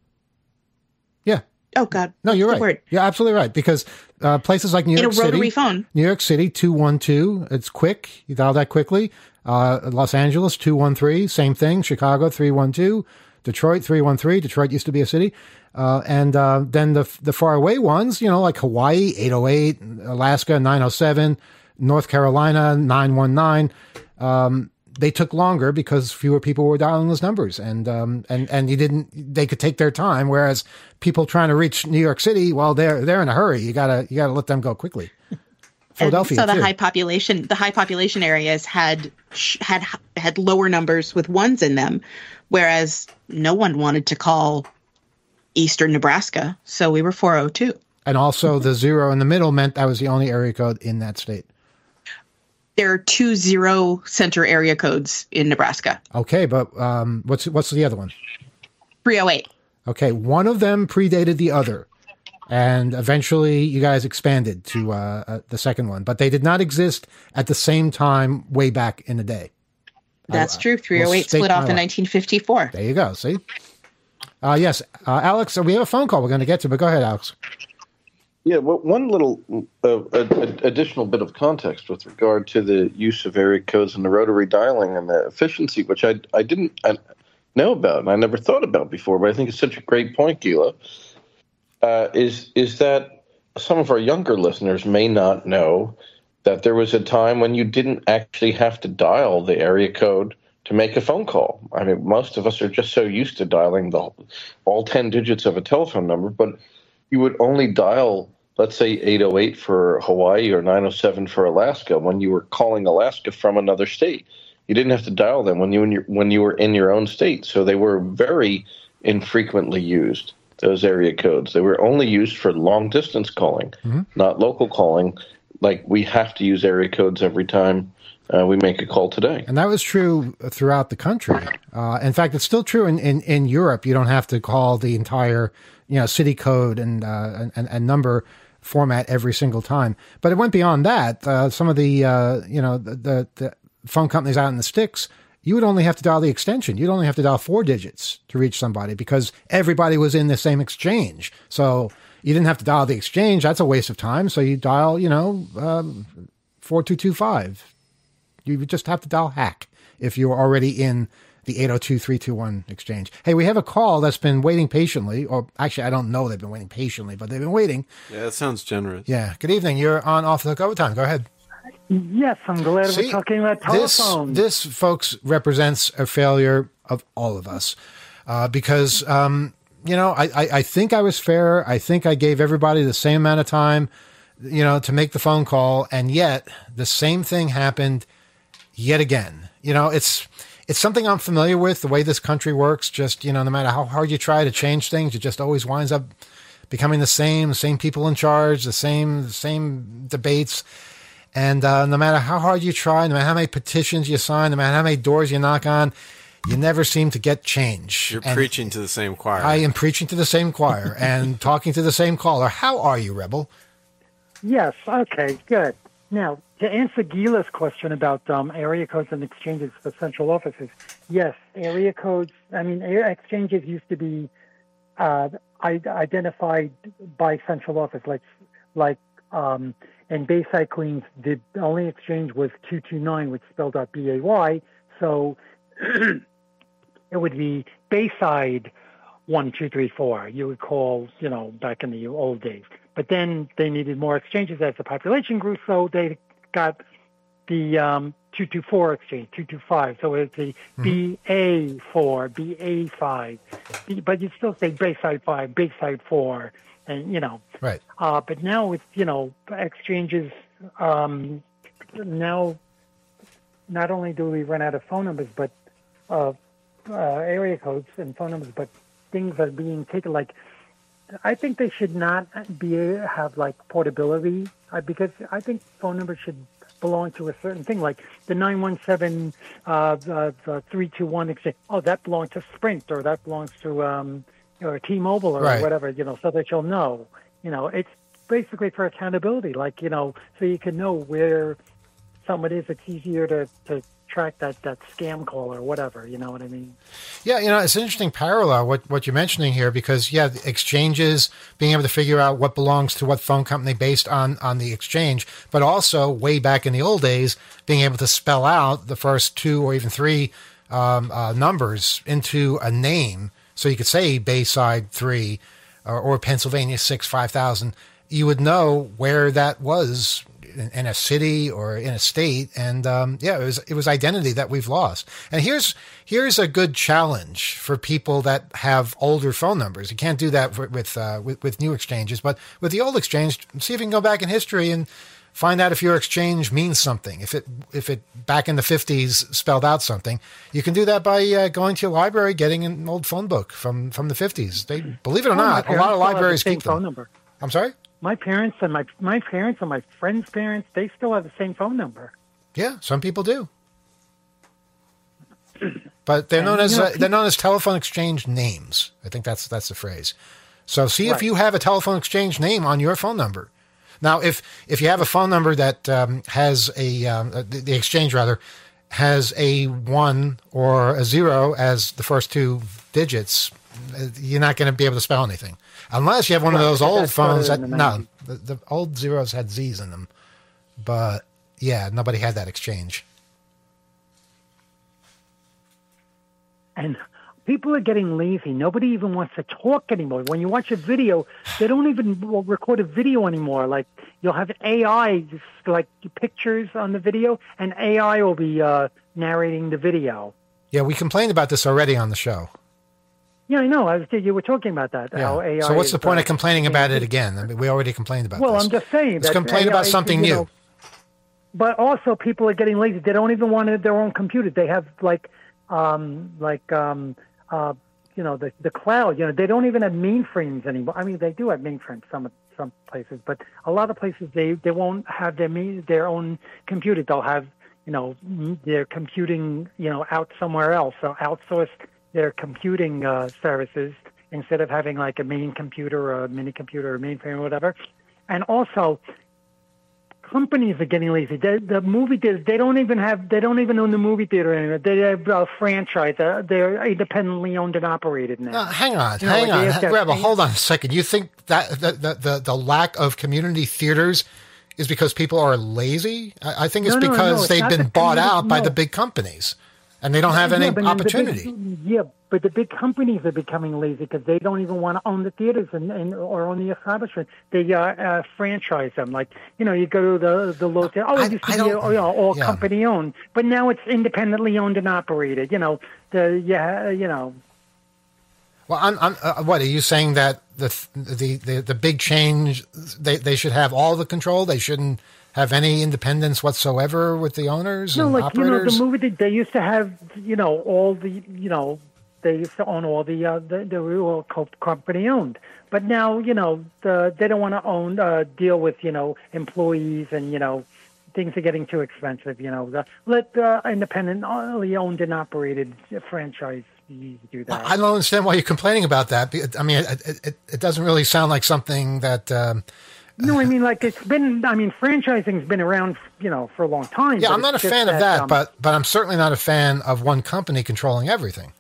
Yeah. oh God. No, you're what's right. the word? You're absolutely right. Because uh, places like New In a York rotary City, phone. New York City, two one two, it's quick. You dial that quickly. Uh, Los Angeles, two one three, same thing. Chicago, three one two. Detroit, three one three. Detroit used to be a city. Uh, and uh, then the the far away ones, you know, like Hawaii, eight oh eight, Alaska, nine oh seven, North Carolina, nine one nine. Um, they took longer because fewer people were dialing those numbers, and um, and and you didn't. They could take their time, whereas people trying to reach New York City, well, they're they're in a hurry. You gotta you gotta let them go quickly. Philadelphia, And so the too. high population, the high population areas had had had lower numbers with ones in them, whereas no one wanted to call Eastern Nebraska, so we were four oh two. And also the zero in the middle meant that was the only area code in that state. There are two zero center area codes in Nebraska. Okay, but um, what's what's the other one? three oh eight. Okay, one of them predated the other, and eventually you guys expanded to uh, uh, the second one, but they did not exist at the same time way back in the day. That's I- true. three oh eight stake split my off in life. nineteen fifty-four. There you go. See? Uh, yes, uh, Alex, we have a phone call we're going to get to, but go ahead, Alex. Yeah, well, one little uh, a, a, additional bit of context with regard to the use of area codes and the rotary dialing and the efficiency, which I I didn't I know about and I never thought about before, but I think it's such a great point, Gila, uh, is is that some of our younger listeners may not know that there was a time when you didn't actually have to dial the area code to make a phone call. I mean, most of us are just so used to dialing the all ten digits of a telephone number, but you would only dial, let's say, eight oh eight for Hawaii or nine oh seven for Alaska when you were calling Alaska from another state. You didn't have to dial them when you, in your, when you were in your own state. So they were very infrequently used, those area codes. They were only used for long-distance calling, mm-hmm. not local calling. Like, we have to use area codes every time uh, we make a call today. And that was true throughout the country. Uh, in fact, it's still true in, in, in Europe. You don't have to call the entire you know, city code and, uh, and, and number format every single time. But it went beyond that. Uh, some of the, uh, you know, the, the, the phone companies out in the sticks, you would only have to dial the extension. You'd only have to dial four digits to reach somebody because everybody was in the same exchange. So you didn't have to dial the exchange. That's a waste of time. So you dial, you know, um, four two two five. You would just have to dial hack if you were already in the eight oh two, three two one exchange. Hey, we have a call that's been waiting patiently, or actually, I don't know they've been waiting patiently, but they've been waiting. Yeah, that sounds generous. Yeah. Good evening. You're on Off the Hook Overtime. Go ahead. Yes, I'm glad See, we're talking about this, telephones. this, folks, represents a failure of all of us uh, because, um, you know, I, I, I think I was fair. I think I gave everybody the same amount of time, you know, to make the phone call, and yet the same thing happened yet again. You know, it's it's something I'm familiar with, the way this country works. Just, you know, no matter how hard you try to change things, it just always winds up becoming the same, the same people in charge, the same, the same debates. And uh, no matter how hard you try, no matter how many petitions you sign, no matter how many doors you knock on, you never seem to get change. You're and preaching to the same choir. I am preaching to the same choir and talking to the same caller. How are you, Rebel? Yes, okay, good. Now, to answer Gila's question about um, area codes and exchanges for central offices, yes, area codes, I mean, area exchanges used to be uh, identified by central office, like, like um, in Bayside, Queens, the only exchange was two two nine, which spelled out B A Y, so it would be Bayside one two three four. You would call, you know, back in the old days. But then they needed more exchanges as the population grew, so they got the um, two two four exchange, two two five. So it's the mm-hmm. B A four, B A five. B, but you still say Bayside five, Bayside four, and, you know. Right. Uh, but now with, you know, exchanges, um, now not only do we run out of phone numbers, but uh, uh, area codes and phone numbers, but things are being taken. Like, I think they should not be have like portability uh, because I think phone numbers should belong to a certain thing. Like the nine one seven, uh, the, the three two one exchange. Oh, that belongs to Sprint, or that belongs to um, or T-Mobile, or right. whatever. You know, so that you'll know. You know, it's basically for accountability. Like, you know, so you can know where someone is. It's easier to to track that, that scam call or whatever, you know what I mean? Yeah, you know, it's an interesting parallel, what, what you're mentioning here, because, yeah, the exchanges, being able to figure out what belongs to what phone company based on, on the exchange, but also way back in the old days, being able to spell out the first two or even three um, uh, numbers into a name. So you could say Bayside three or, or Pennsylvania six, five thousand. You would know where that was in, in a city or in a state. And, um, yeah, it was, it was identity that we've lost. And here's, here's a good challenge for people that have older phone numbers. You can't do that for, with, uh, with, with new exchanges, but with the old exchange, see if you can go back in history and find out if your exchange means something. If it, if it back in the fifties spelled out something, you can do that by uh, going to your library, getting an old phone book from, from the fifties. They, believe it or oh, not, a lot of libraries the same keep them. Phone number. I'm sorry? My parents and my my parents and my friends' parents, they still have the same phone number. Yeah, some people do. But they're and, known as you know, uh, they're known as telephone exchange names. I think that's that's the phrase. So see right. if you have a telephone exchange name on your phone number. Now, if if you have a phone number that um, has a um, the, the exchange rather has a one or a zero as the first two digits, you're not going to be able to spell anything. Unless you have one right, of those old phones that, no, the, the old zeros had Z's in them. But, yeah, nobody had that exchange. And people are getting lazy. Nobody even wants to talk anymore. When you watch a video, they don't even record a video anymore. Like, you'll have A I, like, pictures on the video, and A I will be uh, narrating the video. Yeah, we complained about this already on the show. Yeah, I know. I was, you were talking about that. Yeah. How A I so what's is, the point uh, of complaining about it again? I mean, we already complained about well, this. Well, I'm just saying. Let's that complain A I, about something you new. Know, but also, people are getting lazy. They don't even want their own computer. They have, like, um, like um, uh, you know, the, the cloud. You know, they don't even have mainframes anymore. I mean, they do have mainframes some some places, but a lot of places, they, they won't have their main, their own computer. They'll have, you know, their computing, you know, out somewhere else. So outsource their computing uh, services instead of having like a main computer or a mini computer or mainframe or whatever. And also, companies are getting lazy. They, the movie theaters, they don't even have, they don't even own the movie theater anymore. They have a franchise. They're, they're independently owned and operated now. Uh, hang on, you know, hang like on. Rebel, hold on a second. You think that the, the, the, the lack of community theaters is because people are lazy? I, I think it's no, no, because no, it's they've been the bought out no. by the big companies. And they don't have any yeah, but opportunity. The big, yeah, but the big companies are becoming lazy because they don't even want to own the theaters and, and or own the establishment. They uh, uh, franchise them. Like, you know, you go to the the local. Oh, I, it used to I be you know, all yeah. company owned, but now it's independently owned and operated. You know, the yeah, you know. Well, I'm, I'm, uh, what are you saying that the, the the the big change they they should have all the control? They shouldn't have any independence whatsoever with the owners No, and like operators? you know, the movie they, they used to have, you know, all the, you know, they used to own all the uh, the, the real co- company owned. But now, you know, the, they don't want to own uh, deal with, you know, employees and, you know, things are getting too expensive. You know, the, let uh, independently owned and operated franchise do that. I don't understand why you're complaining about that. I mean, it, it, it doesn't really sound like something that. Um, No, I mean, like, it's been, I mean, franchising's been around, you know, for a long time. yeah, but I'm not a it's just fan of that, um, but but I'm certainly not a fan of one company controlling everything.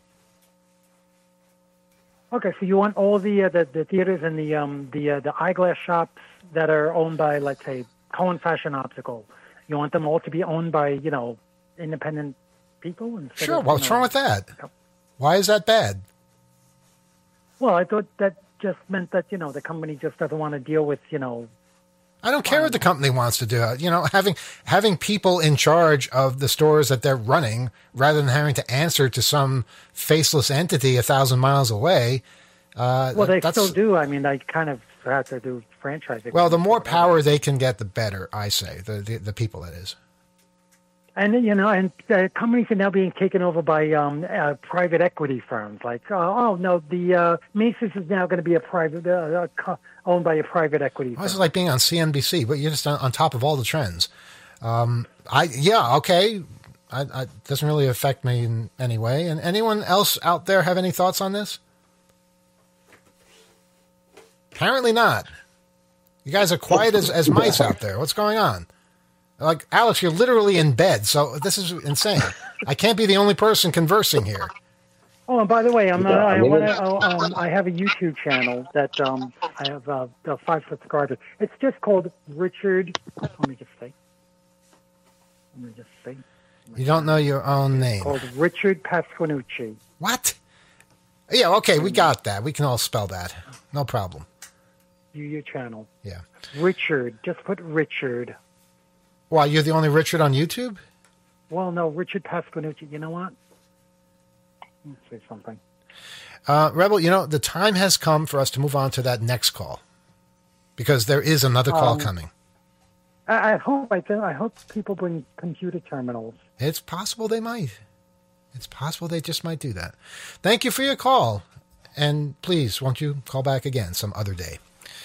Okay, so you want all the uh, the, the theaters and the um the uh, the eyeglass shops that are owned by, let's say, Cohen Fashion Optical. You want them all to be owned by, you know, independent people? instead Sure, of, what's you know, wrong with that? Why is that bad? Well, I thought that just meant that, you know, the company just doesn't want to deal with, you know. I don't care what the company wants to do. You know, having having people in charge of the stores that they're running, rather than having to answer to some faceless entity a thousand miles away. Uh, Well, they that's, still do. I mean, they kind of have to do franchising. Well, the more power they can get, the better. I say the the, the people that is. And, you know, and uh, companies are now being taken over by um, uh, private equity firms. Like, uh, oh, no, the uh, Macy's is now going to be a private, uh, uh, owned by a private equity firm. Well, this is like being on C N B C, but you're just on, on top of all the trends. Um, I Yeah, okay. I, I, it doesn't really affect me in any way. And anyone else out there have any thoughts on this? Apparently not. You guys are quiet as, as mice out there. What's going on? Like, Alex, you're literally in bed, so this is insane. I can't be the only person conversing here. Oh, and by the way, I'm, uh, Yeah, I I, mean, wanna, it's- uh, um, I have a YouTube channel that um, I have uh, uh, five subscribers. It's just called Richard. Let me just say. Let me just say. You don't know your own name. Called Richard Pasquinucci. What? Yeah, okay, we got that. We can all spell that. No problem. View your channel. Yeah. Richard. Just put Richard. Why, you're the only Richard on YouTube? Well, no, Richard Pasquinucci. You know what? Let's say something. Uh, Rebel, you know, the time has come for us to move on to that next call. Because there is another call Um, coming. I, I hope I, th- I hope people bring computer terminals. It's possible they might. It's possible they just might do that. Thank you for your call. And please, won't you call back again some other day?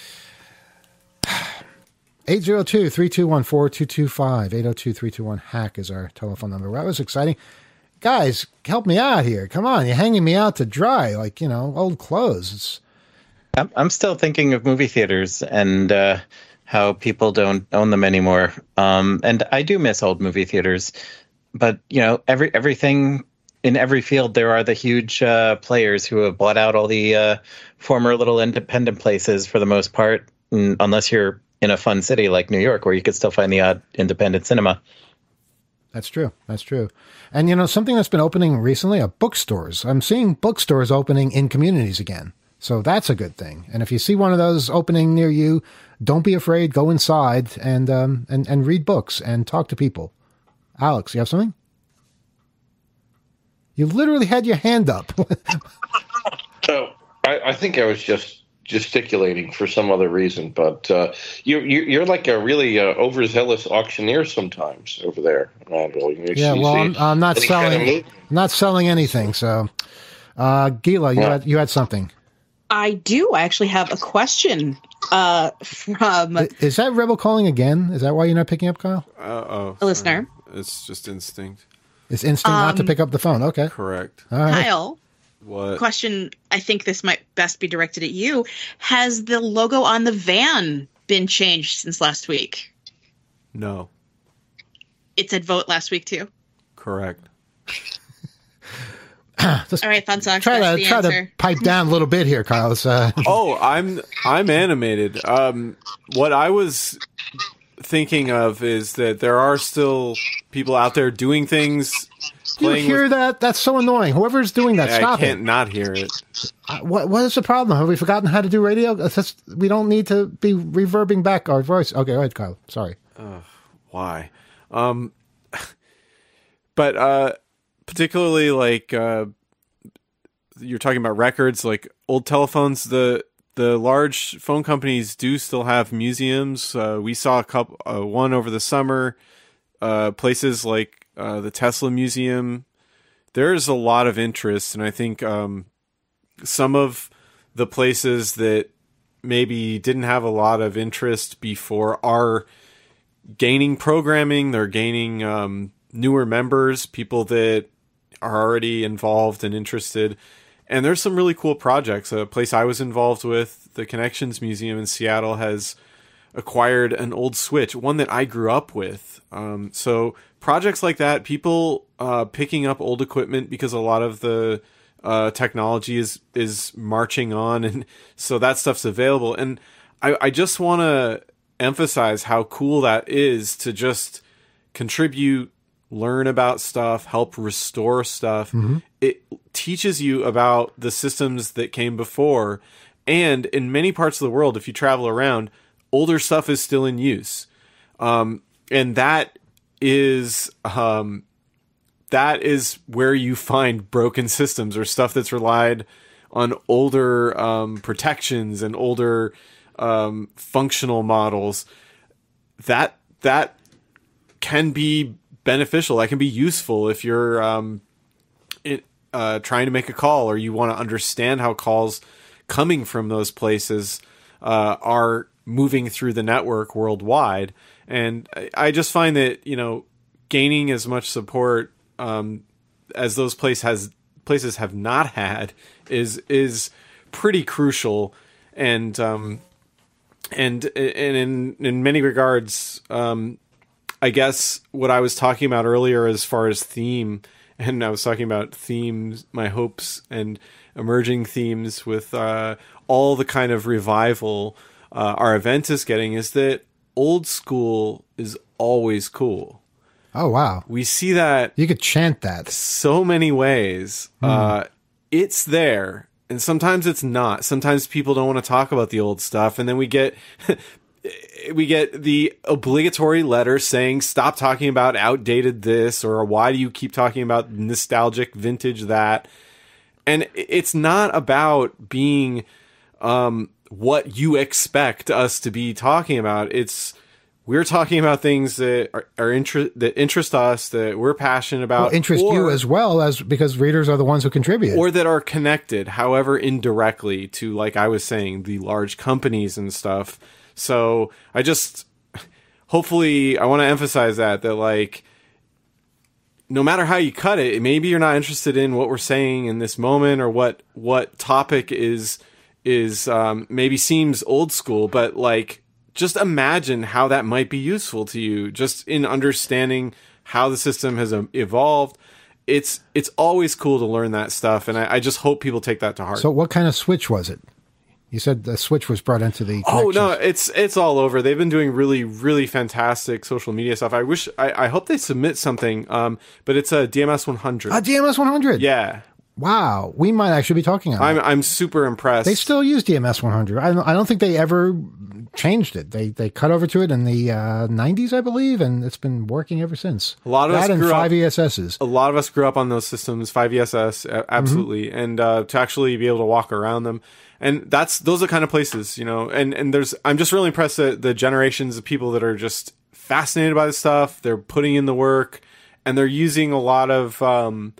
eight zero two, three two one, four two two five. eight zero two, three two one, hack is our telephone number. Well, that was exciting. Guys, help me out here. Come on, you're hanging me out to dry like, you know, old clothes. It's, I'm, I'm still thinking of movie theaters and uh, how people don't own them anymore. Um, and I do miss old movie theaters. But, you know, every everything in every field, there are the huge uh, players who have bought out all the uh, former little independent places for the most part, n- unless you're in a fun city like New York, where you could still find the odd independent cinema. That's true. That's true. And, you know, something that's been opening recently are bookstores. I'm seeing bookstores opening in communities again. So that's a good thing. And if you see one of those opening near you, don't be afraid. Go inside and um, and, and read books and talk to people. Alex, you have something? You literally had your hand up. So I, I think I was just gesticulating for some other reason, but uh, you, you, you're like a really uh, overzealous auctioneer sometimes over there, Randall. You Yeah, see- well, see I'm, I'm not any kind of selling. move- I'm not selling anything. So, uh, Gila, you Yeah. had you had something. I do actually have a question uh, from I- Is that Rebel calling again? Is that why you're not picking up, Kyle? Uh oh. A listener. It's just instinct. It's instinct not to Um, pick up the phone. Okay. Correct. All right. Kyle. What? Question, I think this might best be directed at you. Has the logo on the van been changed since last week? No. It said vote last week too. Correct. Just All right, Fun Socks, try that's to the try to answer. pipe down a little bit here, Kyle. It's, uh, Oh, I'm I'm animated. Um, what I was thinking of is that there are still people out there doing things. do you Playing hear with, that? That's so annoying. Whoever's doing that, I stop can't it. not hear it. Uh, What what is the problem? Have we forgotten how to do radio? It's just- we don't need to be reverbing back our voice. Okay, go ahead, Kyle. Sorry. Why? Um, but uh, particularly like uh, you're talking about records, like old telephones. The the large phone companies do still have museums. Uh, we saw a couple, uh, one over the summer. Uh, places like uh, the Tesla Museum. There's a lot of interest, and I think um, some of the places that maybe didn't have a lot of interest before are gaining programming. They're gaining um, newer members, people that are already involved and interested. And there's some really cool projects. A place I was involved with, the Connections Museum in Seattle, has acquired an old Switch, one that I grew up with. Um, so projects like that, people uh, picking up old equipment because a lot of the uh, technology is is marching on, and so that stuff's available. And I, I just want to emphasize how cool that is to just contribute, learn about stuff, help restore stuff. Mm-hmm. It teaches you about the systems that came before. And in many parts of the world, if you travel around, older stuff is still in use. Um, and that is, um, that is where you find broken systems or stuff that's relied on older, um, protections and older, um, functional models. That, that can be beneficial. That can be useful if you're, um, it, uh, trying to make a call, or you want to understand how calls coming from those places, uh, are moving through the network worldwide. And I just find that, you know, gaining as much support um, as those place has, places have not had is is pretty crucial. And um, and and in in many regards, um, I guess what I was talking about earlier as far as theme, and I was talking about themes, my hopes and emerging themes with uh, all the kind of revival Uh, our event is getting, is that old school is always cool. Oh, wow. We see that. You could chant that. So many ways. Mm. Uh, it's there. And sometimes it's not. Sometimes people don't want to talk about the old stuff. And then we get, we get the obligatory letter saying, stop talking about outdated this, or why do you keep talking about nostalgic vintage that? And it's not about being, um, what you expect us to be talking about. It's we're talking about things that are, are interest that interest us, that we're passionate about, well, interest or, you as well, as because readers are the ones who contribute, or that are connected, however indirectly, to, like I was saying, the large companies and stuff. So I just hopefully I want to emphasize that that like no matter how you cut it, maybe you're not interested in what we're saying in this moment, or what what topic is. is um, maybe seems old school, but like just imagine how that might be useful to you just in understanding how the system has um, evolved. It's it's always cool to learn that stuff, and I, I just hope people take that to heart. So what kind of Switch was it? You said the Switch was brought into the Oh, no, it's it's all over. They've been doing really, really fantastic social media stuff. I wish, I, I hope they submit something, um, but it's a D M S one hundred. A D M S one hundred? Yeah. Wow, we might actually be talking on I'm that. I'm super impressed. They still use D M S one hundred. I don't, I don't think they ever changed it. They they cut over to it in the uh, nineties, I believe, and it's been working ever since. A lot of that us and grew five up, E S Ss. A lot of us grew up on those systems, five E S S, absolutely, mm-hmm. and uh, to actually be able to walk around them, and that's those are the kind of places, you know. And and there's I'm just really impressed at the generations of people that are just fascinated by this stuff. They're putting in the work, and they're using a lot of. Um,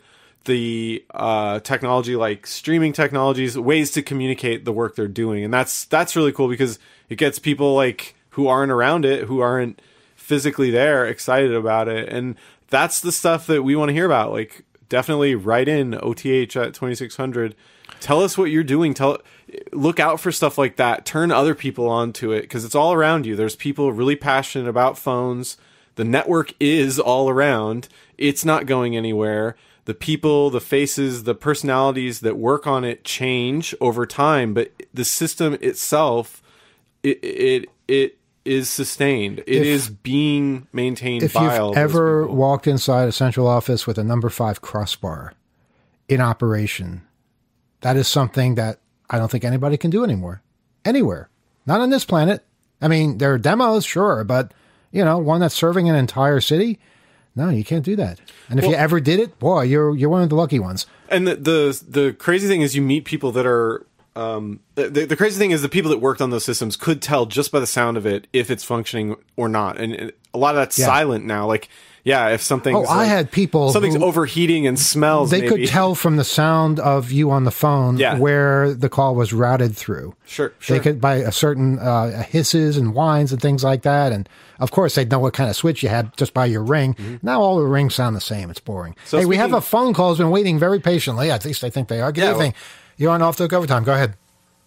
the uh, technology, like streaming technologies, ways to communicate the work they're doing. And that's that's really cool because it gets people like who aren't around it, who aren't physically there, excited about it. And that's the stuff that we want to hear about. Like, definitely write in O T H at twenty-six hundred. Tell us what you're doing. Tell, look out for stuff like that. Turn other people onto it because it's all around you. There's people really passionate about phones. The network is all around. It's not going anywhere. The people, the faces, the personalities that work on it change over time, but the system itself, it it, it is sustained. It if, is being maintained if by all If those you've ever people. walked inside a central office with a number five crossbar in operation, that is something that I don't think anybody can do anymore. Anywhere. Not on this planet. I mean, there are demos, sure, but, you know, one that's serving an entire city, no, you can't do that. And if well, you ever did it, boy, you're you're one of the lucky ones. And the, the the crazy thing is you meet people that are Um, the, the, the crazy thing is the people that worked on those systems could tell just by the sound of it if it's functioning or not. And it, a lot of that's Yeah. silent now. Like, yeah, if something's Oh, I like- had people something's who- overheating and smells. They maybe. could tell from the sound of you on the phone Yeah. where the call was routed through. Sure, sure. They could by a certain uh, hisses and whines and things like that. And of course, they'd know what kind of switch you had just by your ring. Now all the rings sound the same. It's boring. So hey, we have speaking- a phone call has been waiting very patiently. At least I think they are. Good Yeah, evening. You're on Off the Hook Overtime. Go ahead.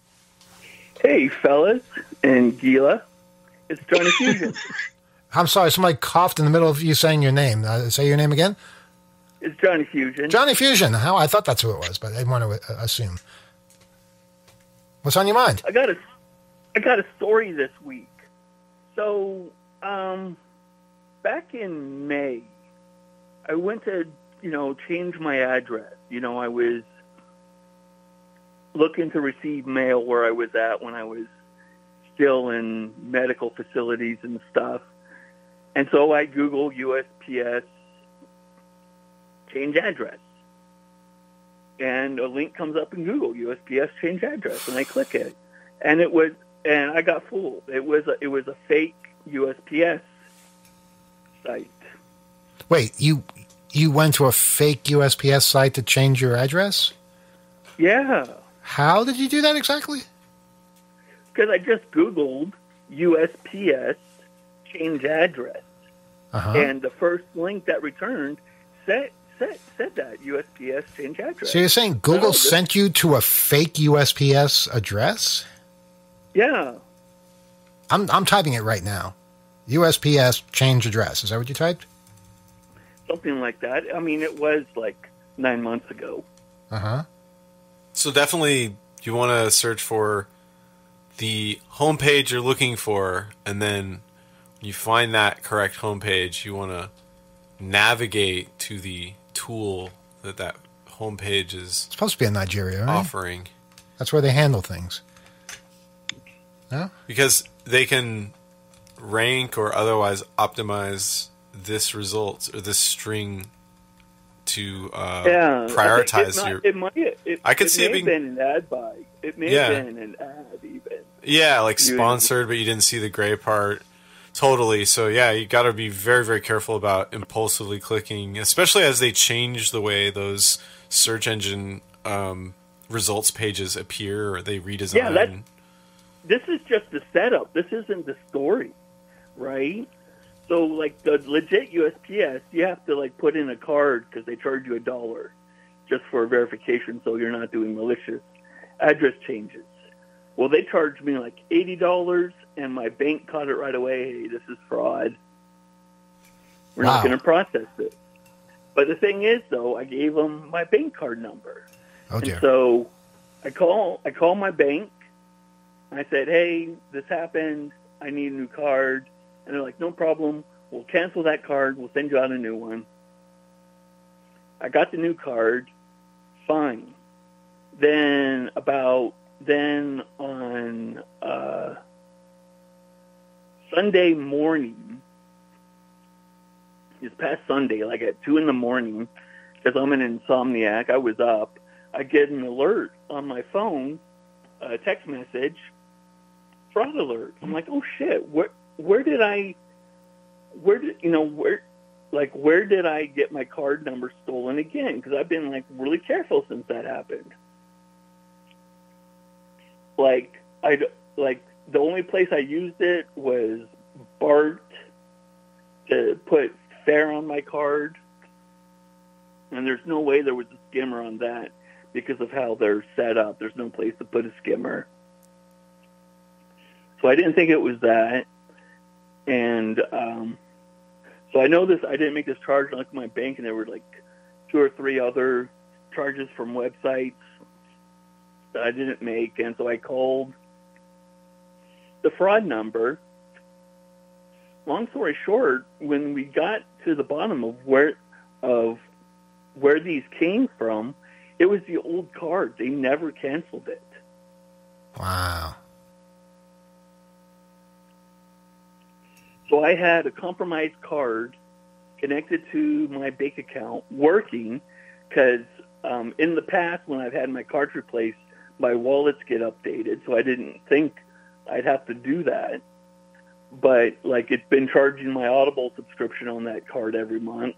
Hey, fellas and Gila. It's Johnny Fusion. I'm sorry. Somebody coughed in the middle of you saying your name. Uh, say your name again. It's Johnny Fusion. Johnny Fusion. How I thought that's who it was, but I didn't want to uh, assume. What's on your mind? I got a, I got a story this week. So, um, back in May, I went to, you know, change my address. You know, I was looking to receive mail where I was at when I was still in medical facilities and stuff. And so I Googled U S P S change address. And a link comes up in Google, U S P S change address, and I click it. And it was, and I got fooled. It was a, it was a fake U S P S site. Wait, you you went to a fake U S P S site to change your address? Yeah, How did you do that exactly? because I just Googled U S P S change address, Uh-huh. and the first link that returned said said said that U S P S change address. So you're saying Google No, this- sent you to a fake U S P S address? Yeah, I'm I'm typing it right now. U S P S change address. Is that what you typed? something like that. I mean, it was like nine months ago. Uh-huh. So definitely you want to search for the homepage you're looking for, and then when you find that correct homepage, you want to navigate to the tool that that homepage is It's supposed to be in Nigeria, right? offering. That's where they handle things. No? Because they can rank or otherwise optimize this result or this string to uh, Yeah, prioritize it, might- your. It might. It, I could it see may it being- have been an ad buy. It may Yeah. have been an ad even. Yeah, like You- sponsored, but you didn't see the gray part. Totally. So yeah, you got to be very, very careful about impulsively clicking, especially as they change the way those search engine um, results pages appear or they redesign. Yeah, that- This is just the setup. This isn't the story, right? So, like the legit U S P S, you have to like put in a card because they charge you a dollar just for verification, so you're not doing malicious address changes. Well, they charged me like eighty dollars, and my bank caught it right away. Hey, this is fraud. We're Wow. not going to process it. But the thing is, though, I gave them my bank card number. Oh And dear. so I call I call my bank. I said, hey, this happened. I need a new card. And they're like, no problem. We'll cancel that card. We'll send you out a new one. I got the new card. Fine. Then about then on uh, Sunday morning, this past Sunday, like at two in the morning, because I'm an insomniac, I was up. I get an alert on my phone, a text message, fraud alert. I'm like, oh shit, where where did I, where did you know where, like where did I get my card number stolen again? Because I've been like really careful since that happened. Like I like the only place I used it was Bart to put fare on my card, and there's no way there was a skimmer on that. Because of how they're set up, there's no place to put a skimmer. So I didn't think it was that. And um, so I know this, I didn't make this charge. I looked at my bank, and there were like two or three other charges from websites that I didn't make. And so I called the fraud number. Long story short, when we got to the bottom of where of where these came from, it was the old card. They never canceled it. Wow. So I had a compromised card connected to my bank account working because um, in the past when I've had my cards replaced, my wallets get updated, so I didn't think I'd have to do that. But like, it's been charging my Audible subscription on that card every month.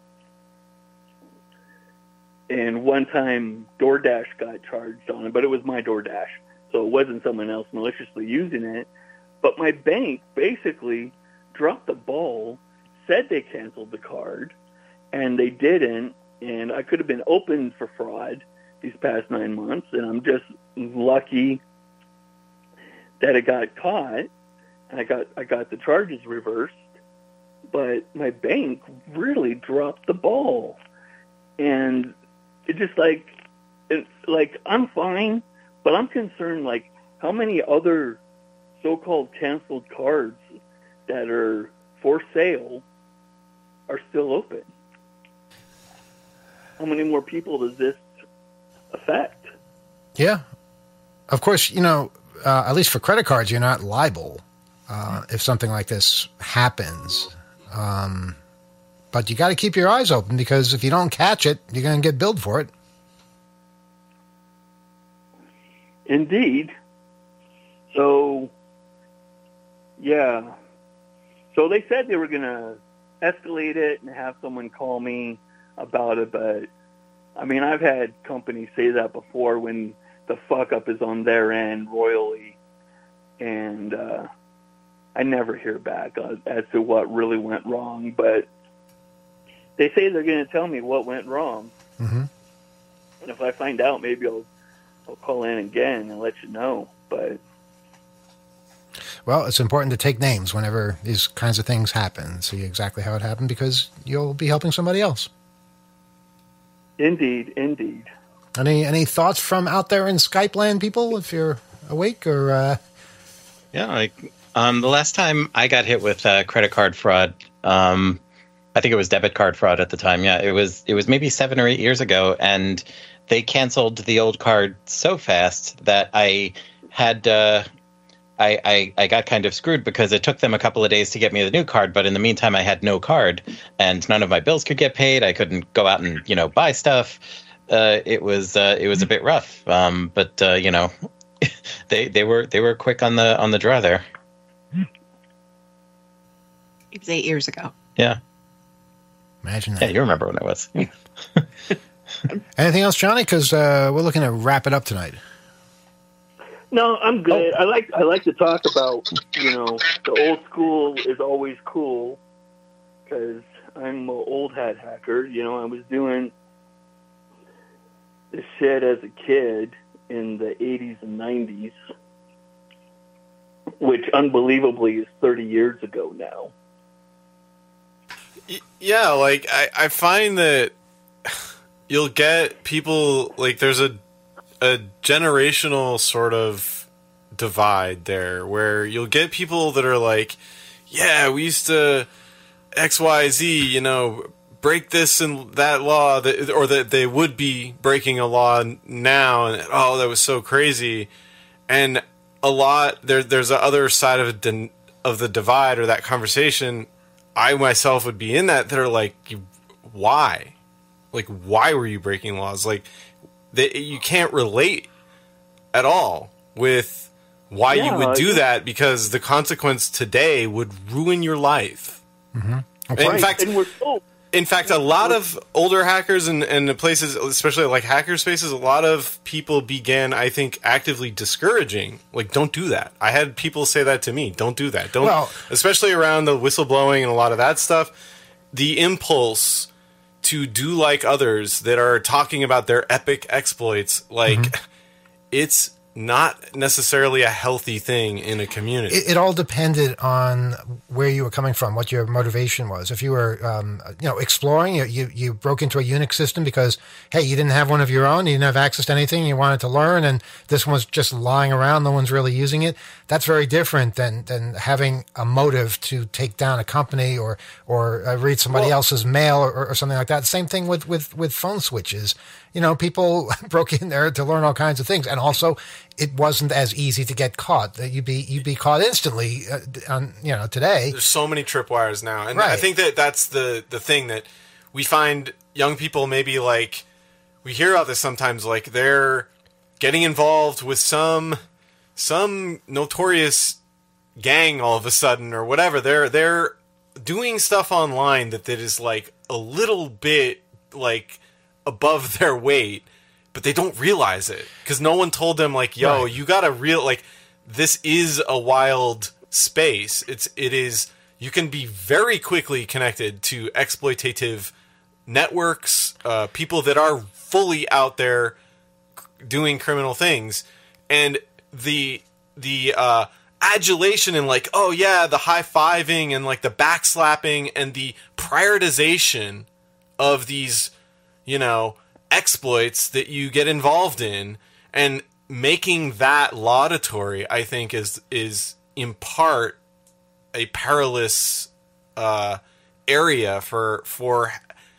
And one time DoorDash got charged on it, but it was my DoorDash, so it wasn't someone else maliciously using it. But my bank basically dropped the ball, said they canceled the card, and they didn't. And I could have been opened for fraud these past nine months, and I'm just lucky that it got caught. And I got I got the charges reversed, but my bank really dropped the ball, and it just like it's like I'm fine, but I'm concerned like how many other so-called canceled cards that are for sale are still open. How many more people does this affect? Yeah, of course. You know, uh, at least for credit cards, you're not liable. Uh, if something like this happens. Um, but you got to keep your eyes open, because if you don't catch it, you're going to get billed for it. Indeed. So, yeah. So they said they were going to escalate it and have someone call me about it, but, I mean, I've had companies say that before when the fuck-up is on their end royally, and, uh, I never hear back as to what really went wrong, but they say they're going to tell me what went wrong. Mm-hmm. And if I find out, maybe I'll, I'll call in again and let you know. But well, it's important to take names whenever these kinds of things happen, see exactly how it happened, because you'll be helping somebody else. Indeed, indeed. Any any thoughts from out there in Skype land, people, if you're awake? Or uh... Yeah, like... Um, the last time I got hit with uh, credit card fraud, um, I think it was debit card fraud at the time. Yeah, it was it was maybe seven or eight years ago, and they canceled the old card so fast that I had uh, I, I I got kind of screwed, because it took them a couple of days to get me the new card. But in the meantime, I had no card, and none of my bills could get paid. I couldn't go out and you know buy stuff. Uh, it was uh, it was a bit rough, um, but uh, you know they they were they were quick on the on the draw there. It was eight years ago. Yeah. Imagine that. Yeah, you remember when it was. Anything else, Johnny? Because uh, we're looking to wrap it up tonight. No, I'm good. Oh. I like I like to talk about, you know, the old school is always cool, because I'm an old hat hacker. You know, I was doing this shit as a kid in the eighties and nineties, which unbelievably is thirty years ago now. Yeah, like I, I find that you'll get people like there's a a generational sort of divide there where you'll get people that are like, yeah, we used to X Y Z, you know, break this and that law, that, or that they would be breaking a law now, and oh, that was so crazy. And a lot there there's a other side of a, of the divide or that conversation. I myself would be in that that are like, why? Like, why were you breaking laws? Like, they, you can't relate at all with why yeah, you would do that, because the consequence today would ruin your life. Mm-hmm. Okay. In fact, and we're told. In fact, a lot of older hackers and, and places, especially like hacker spaces, a lot of people began, I think, actively discouraging, like, don't do that. I had people say that to me. Don't do that. Don't, well, especially around the whistleblowing and a lot of that stuff. The impulse to do like others that are talking about their epic exploits, like, mm-hmm. it's not necessarily a healthy thing in a community. It, it all depended on where you were coming from, what your motivation was. If you were, um, you know, exploring, you, you you broke into a Unix system because, hey, you didn't have one of your own, you didn't have access to anything, you wanted to learn, and this one's just lying around, no one's really using it. That's very different than than having a motive to take down a company or or uh, read somebody well, else's mail or, or something like that. Same thing with, with, with phone switches. You know, people broke in there to learn all kinds of things, and also it wasn't as easy to get caught. You'd be you'd be caught instantly. Uh, on you know today, there's so many tripwires now, and right. I think that that's the the thing that we find young people maybe like we hear about this sometimes. Like they're getting involved with some some notorious gang all of a sudden or whatever. They're they're doing stuff online that, that is like a little bit like above their weight, but they don't realize it because no one told them like, yo, right. you gotta real like this is a wild space. It's it is you can be very quickly connected to exploitative networks, uh, people that are fully out there doing criminal things, and the the uh, adulation and like, oh yeah, the high-fiving and like the backslapping and the prioritization of these, you know, exploits that you get involved in, and making that laudatory, I think is is in part a perilous uh, area for for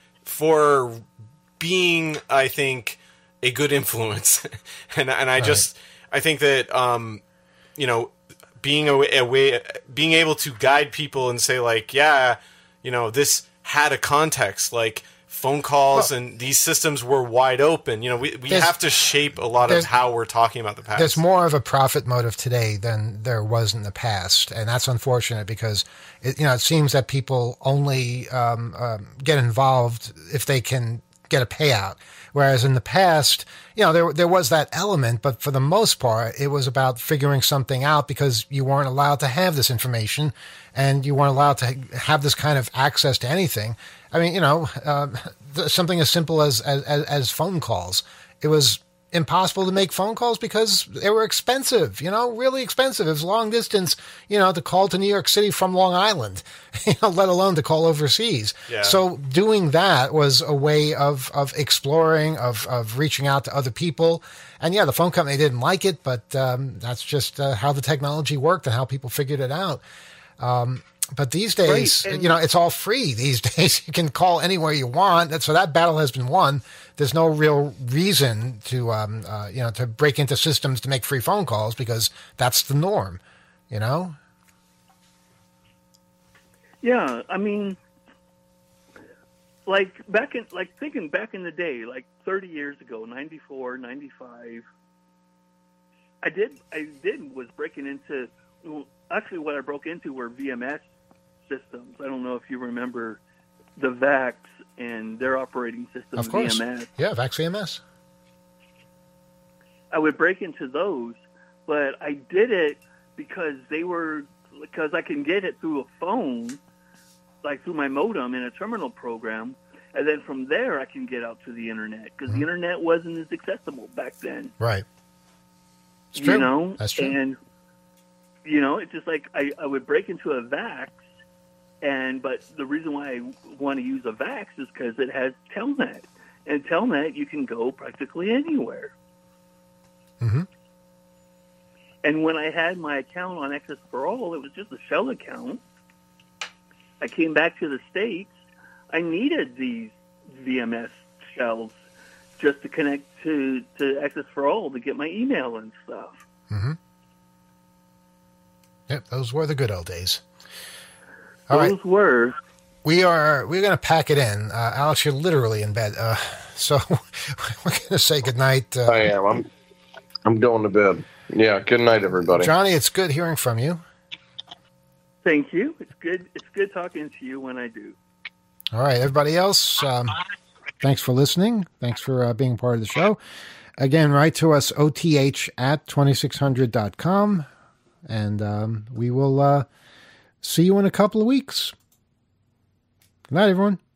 for being, I think, a good influence. and and I All just right. I think that um, you know, being a, a way being able to guide people and say like, yeah, you know, this had a context, like phone calls well, and these systems were wide open. You know, we we have to shape a lot of how we're talking about the past. There's more of a profit motive today than there was in the past, and that's unfortunate because it, you know, it seems that people only um, um, get involved if they can get a payout. Whereas in the past, you know, there there was that element, but for the most part, it was about figuring something out because you weren't allowed to have this information and you weren't allowed to have this kind of access to anything. I mean, you know, uh, something as simple as, as as phone calls. It was impossible to make phone calls because they were expensive, you know, really expensive. It was long distance, you know, to call to New York City from Long Island, you know, let alone to call overseas. Yeah. So doing that was a way of, of exploring, of, of reaching out to other people. And yeah, the phone company didn't like it, but um, that's just uh, how the technology worked and how people figured it out. Um, But these days, right. you know, it's all free. These days, you can call anywhere you want. So that battle has been won. There's no real reason to, um, uh, you know, to break into systems to make free phone calls because that's the norm, you know? Yeah, I mean, like back in, like thinking back in the day, like thirty years ago, ninety-four, ninety-five, I did, I did was breaking into, well, actually what I broke into were V M S systems. I don't know if you remember the VAX and their operating system, of course. V M S. Yeah, VAX V M S. I would break into those, but I did it because they were, because I can get it through a phone, like through my modem in a terminal program, and then from there I can get out to the internet because mm-hmm. the internet wasn't as accessible back then. Right. It's true. You know? That's true. And, you know, it's just like I, I would break into a VAX, and but the reason why I want to use a VAX is because it has Telnet. And Telnet, you can go practically anywhere. Mm-hmm. And when I had my account on Access for All, it was just a shell account. I came back to the States. I needed these V M S shells just to connect to, to Access for All to get my email and stuff. Mm-hmm. Yep, those were the good old days. All those right. were. We are we're going to pack it in. Uh, Alex, you're literally in bed, uh, so we're going to say goodnight. Uh, I am. I'm. I'm going to bed. Yeah. Good night, everybody. Johnny, it's good hearing from you. Thank you. It's good. It's good talking to you when I do. All right, everybody else. Um, thanks for listening. Thanks for uh, being part of the show. Again, write to us O T H at twenty-six hundred dot com, and um, we will uh, see you in a couple of weeks. Good night, everyone.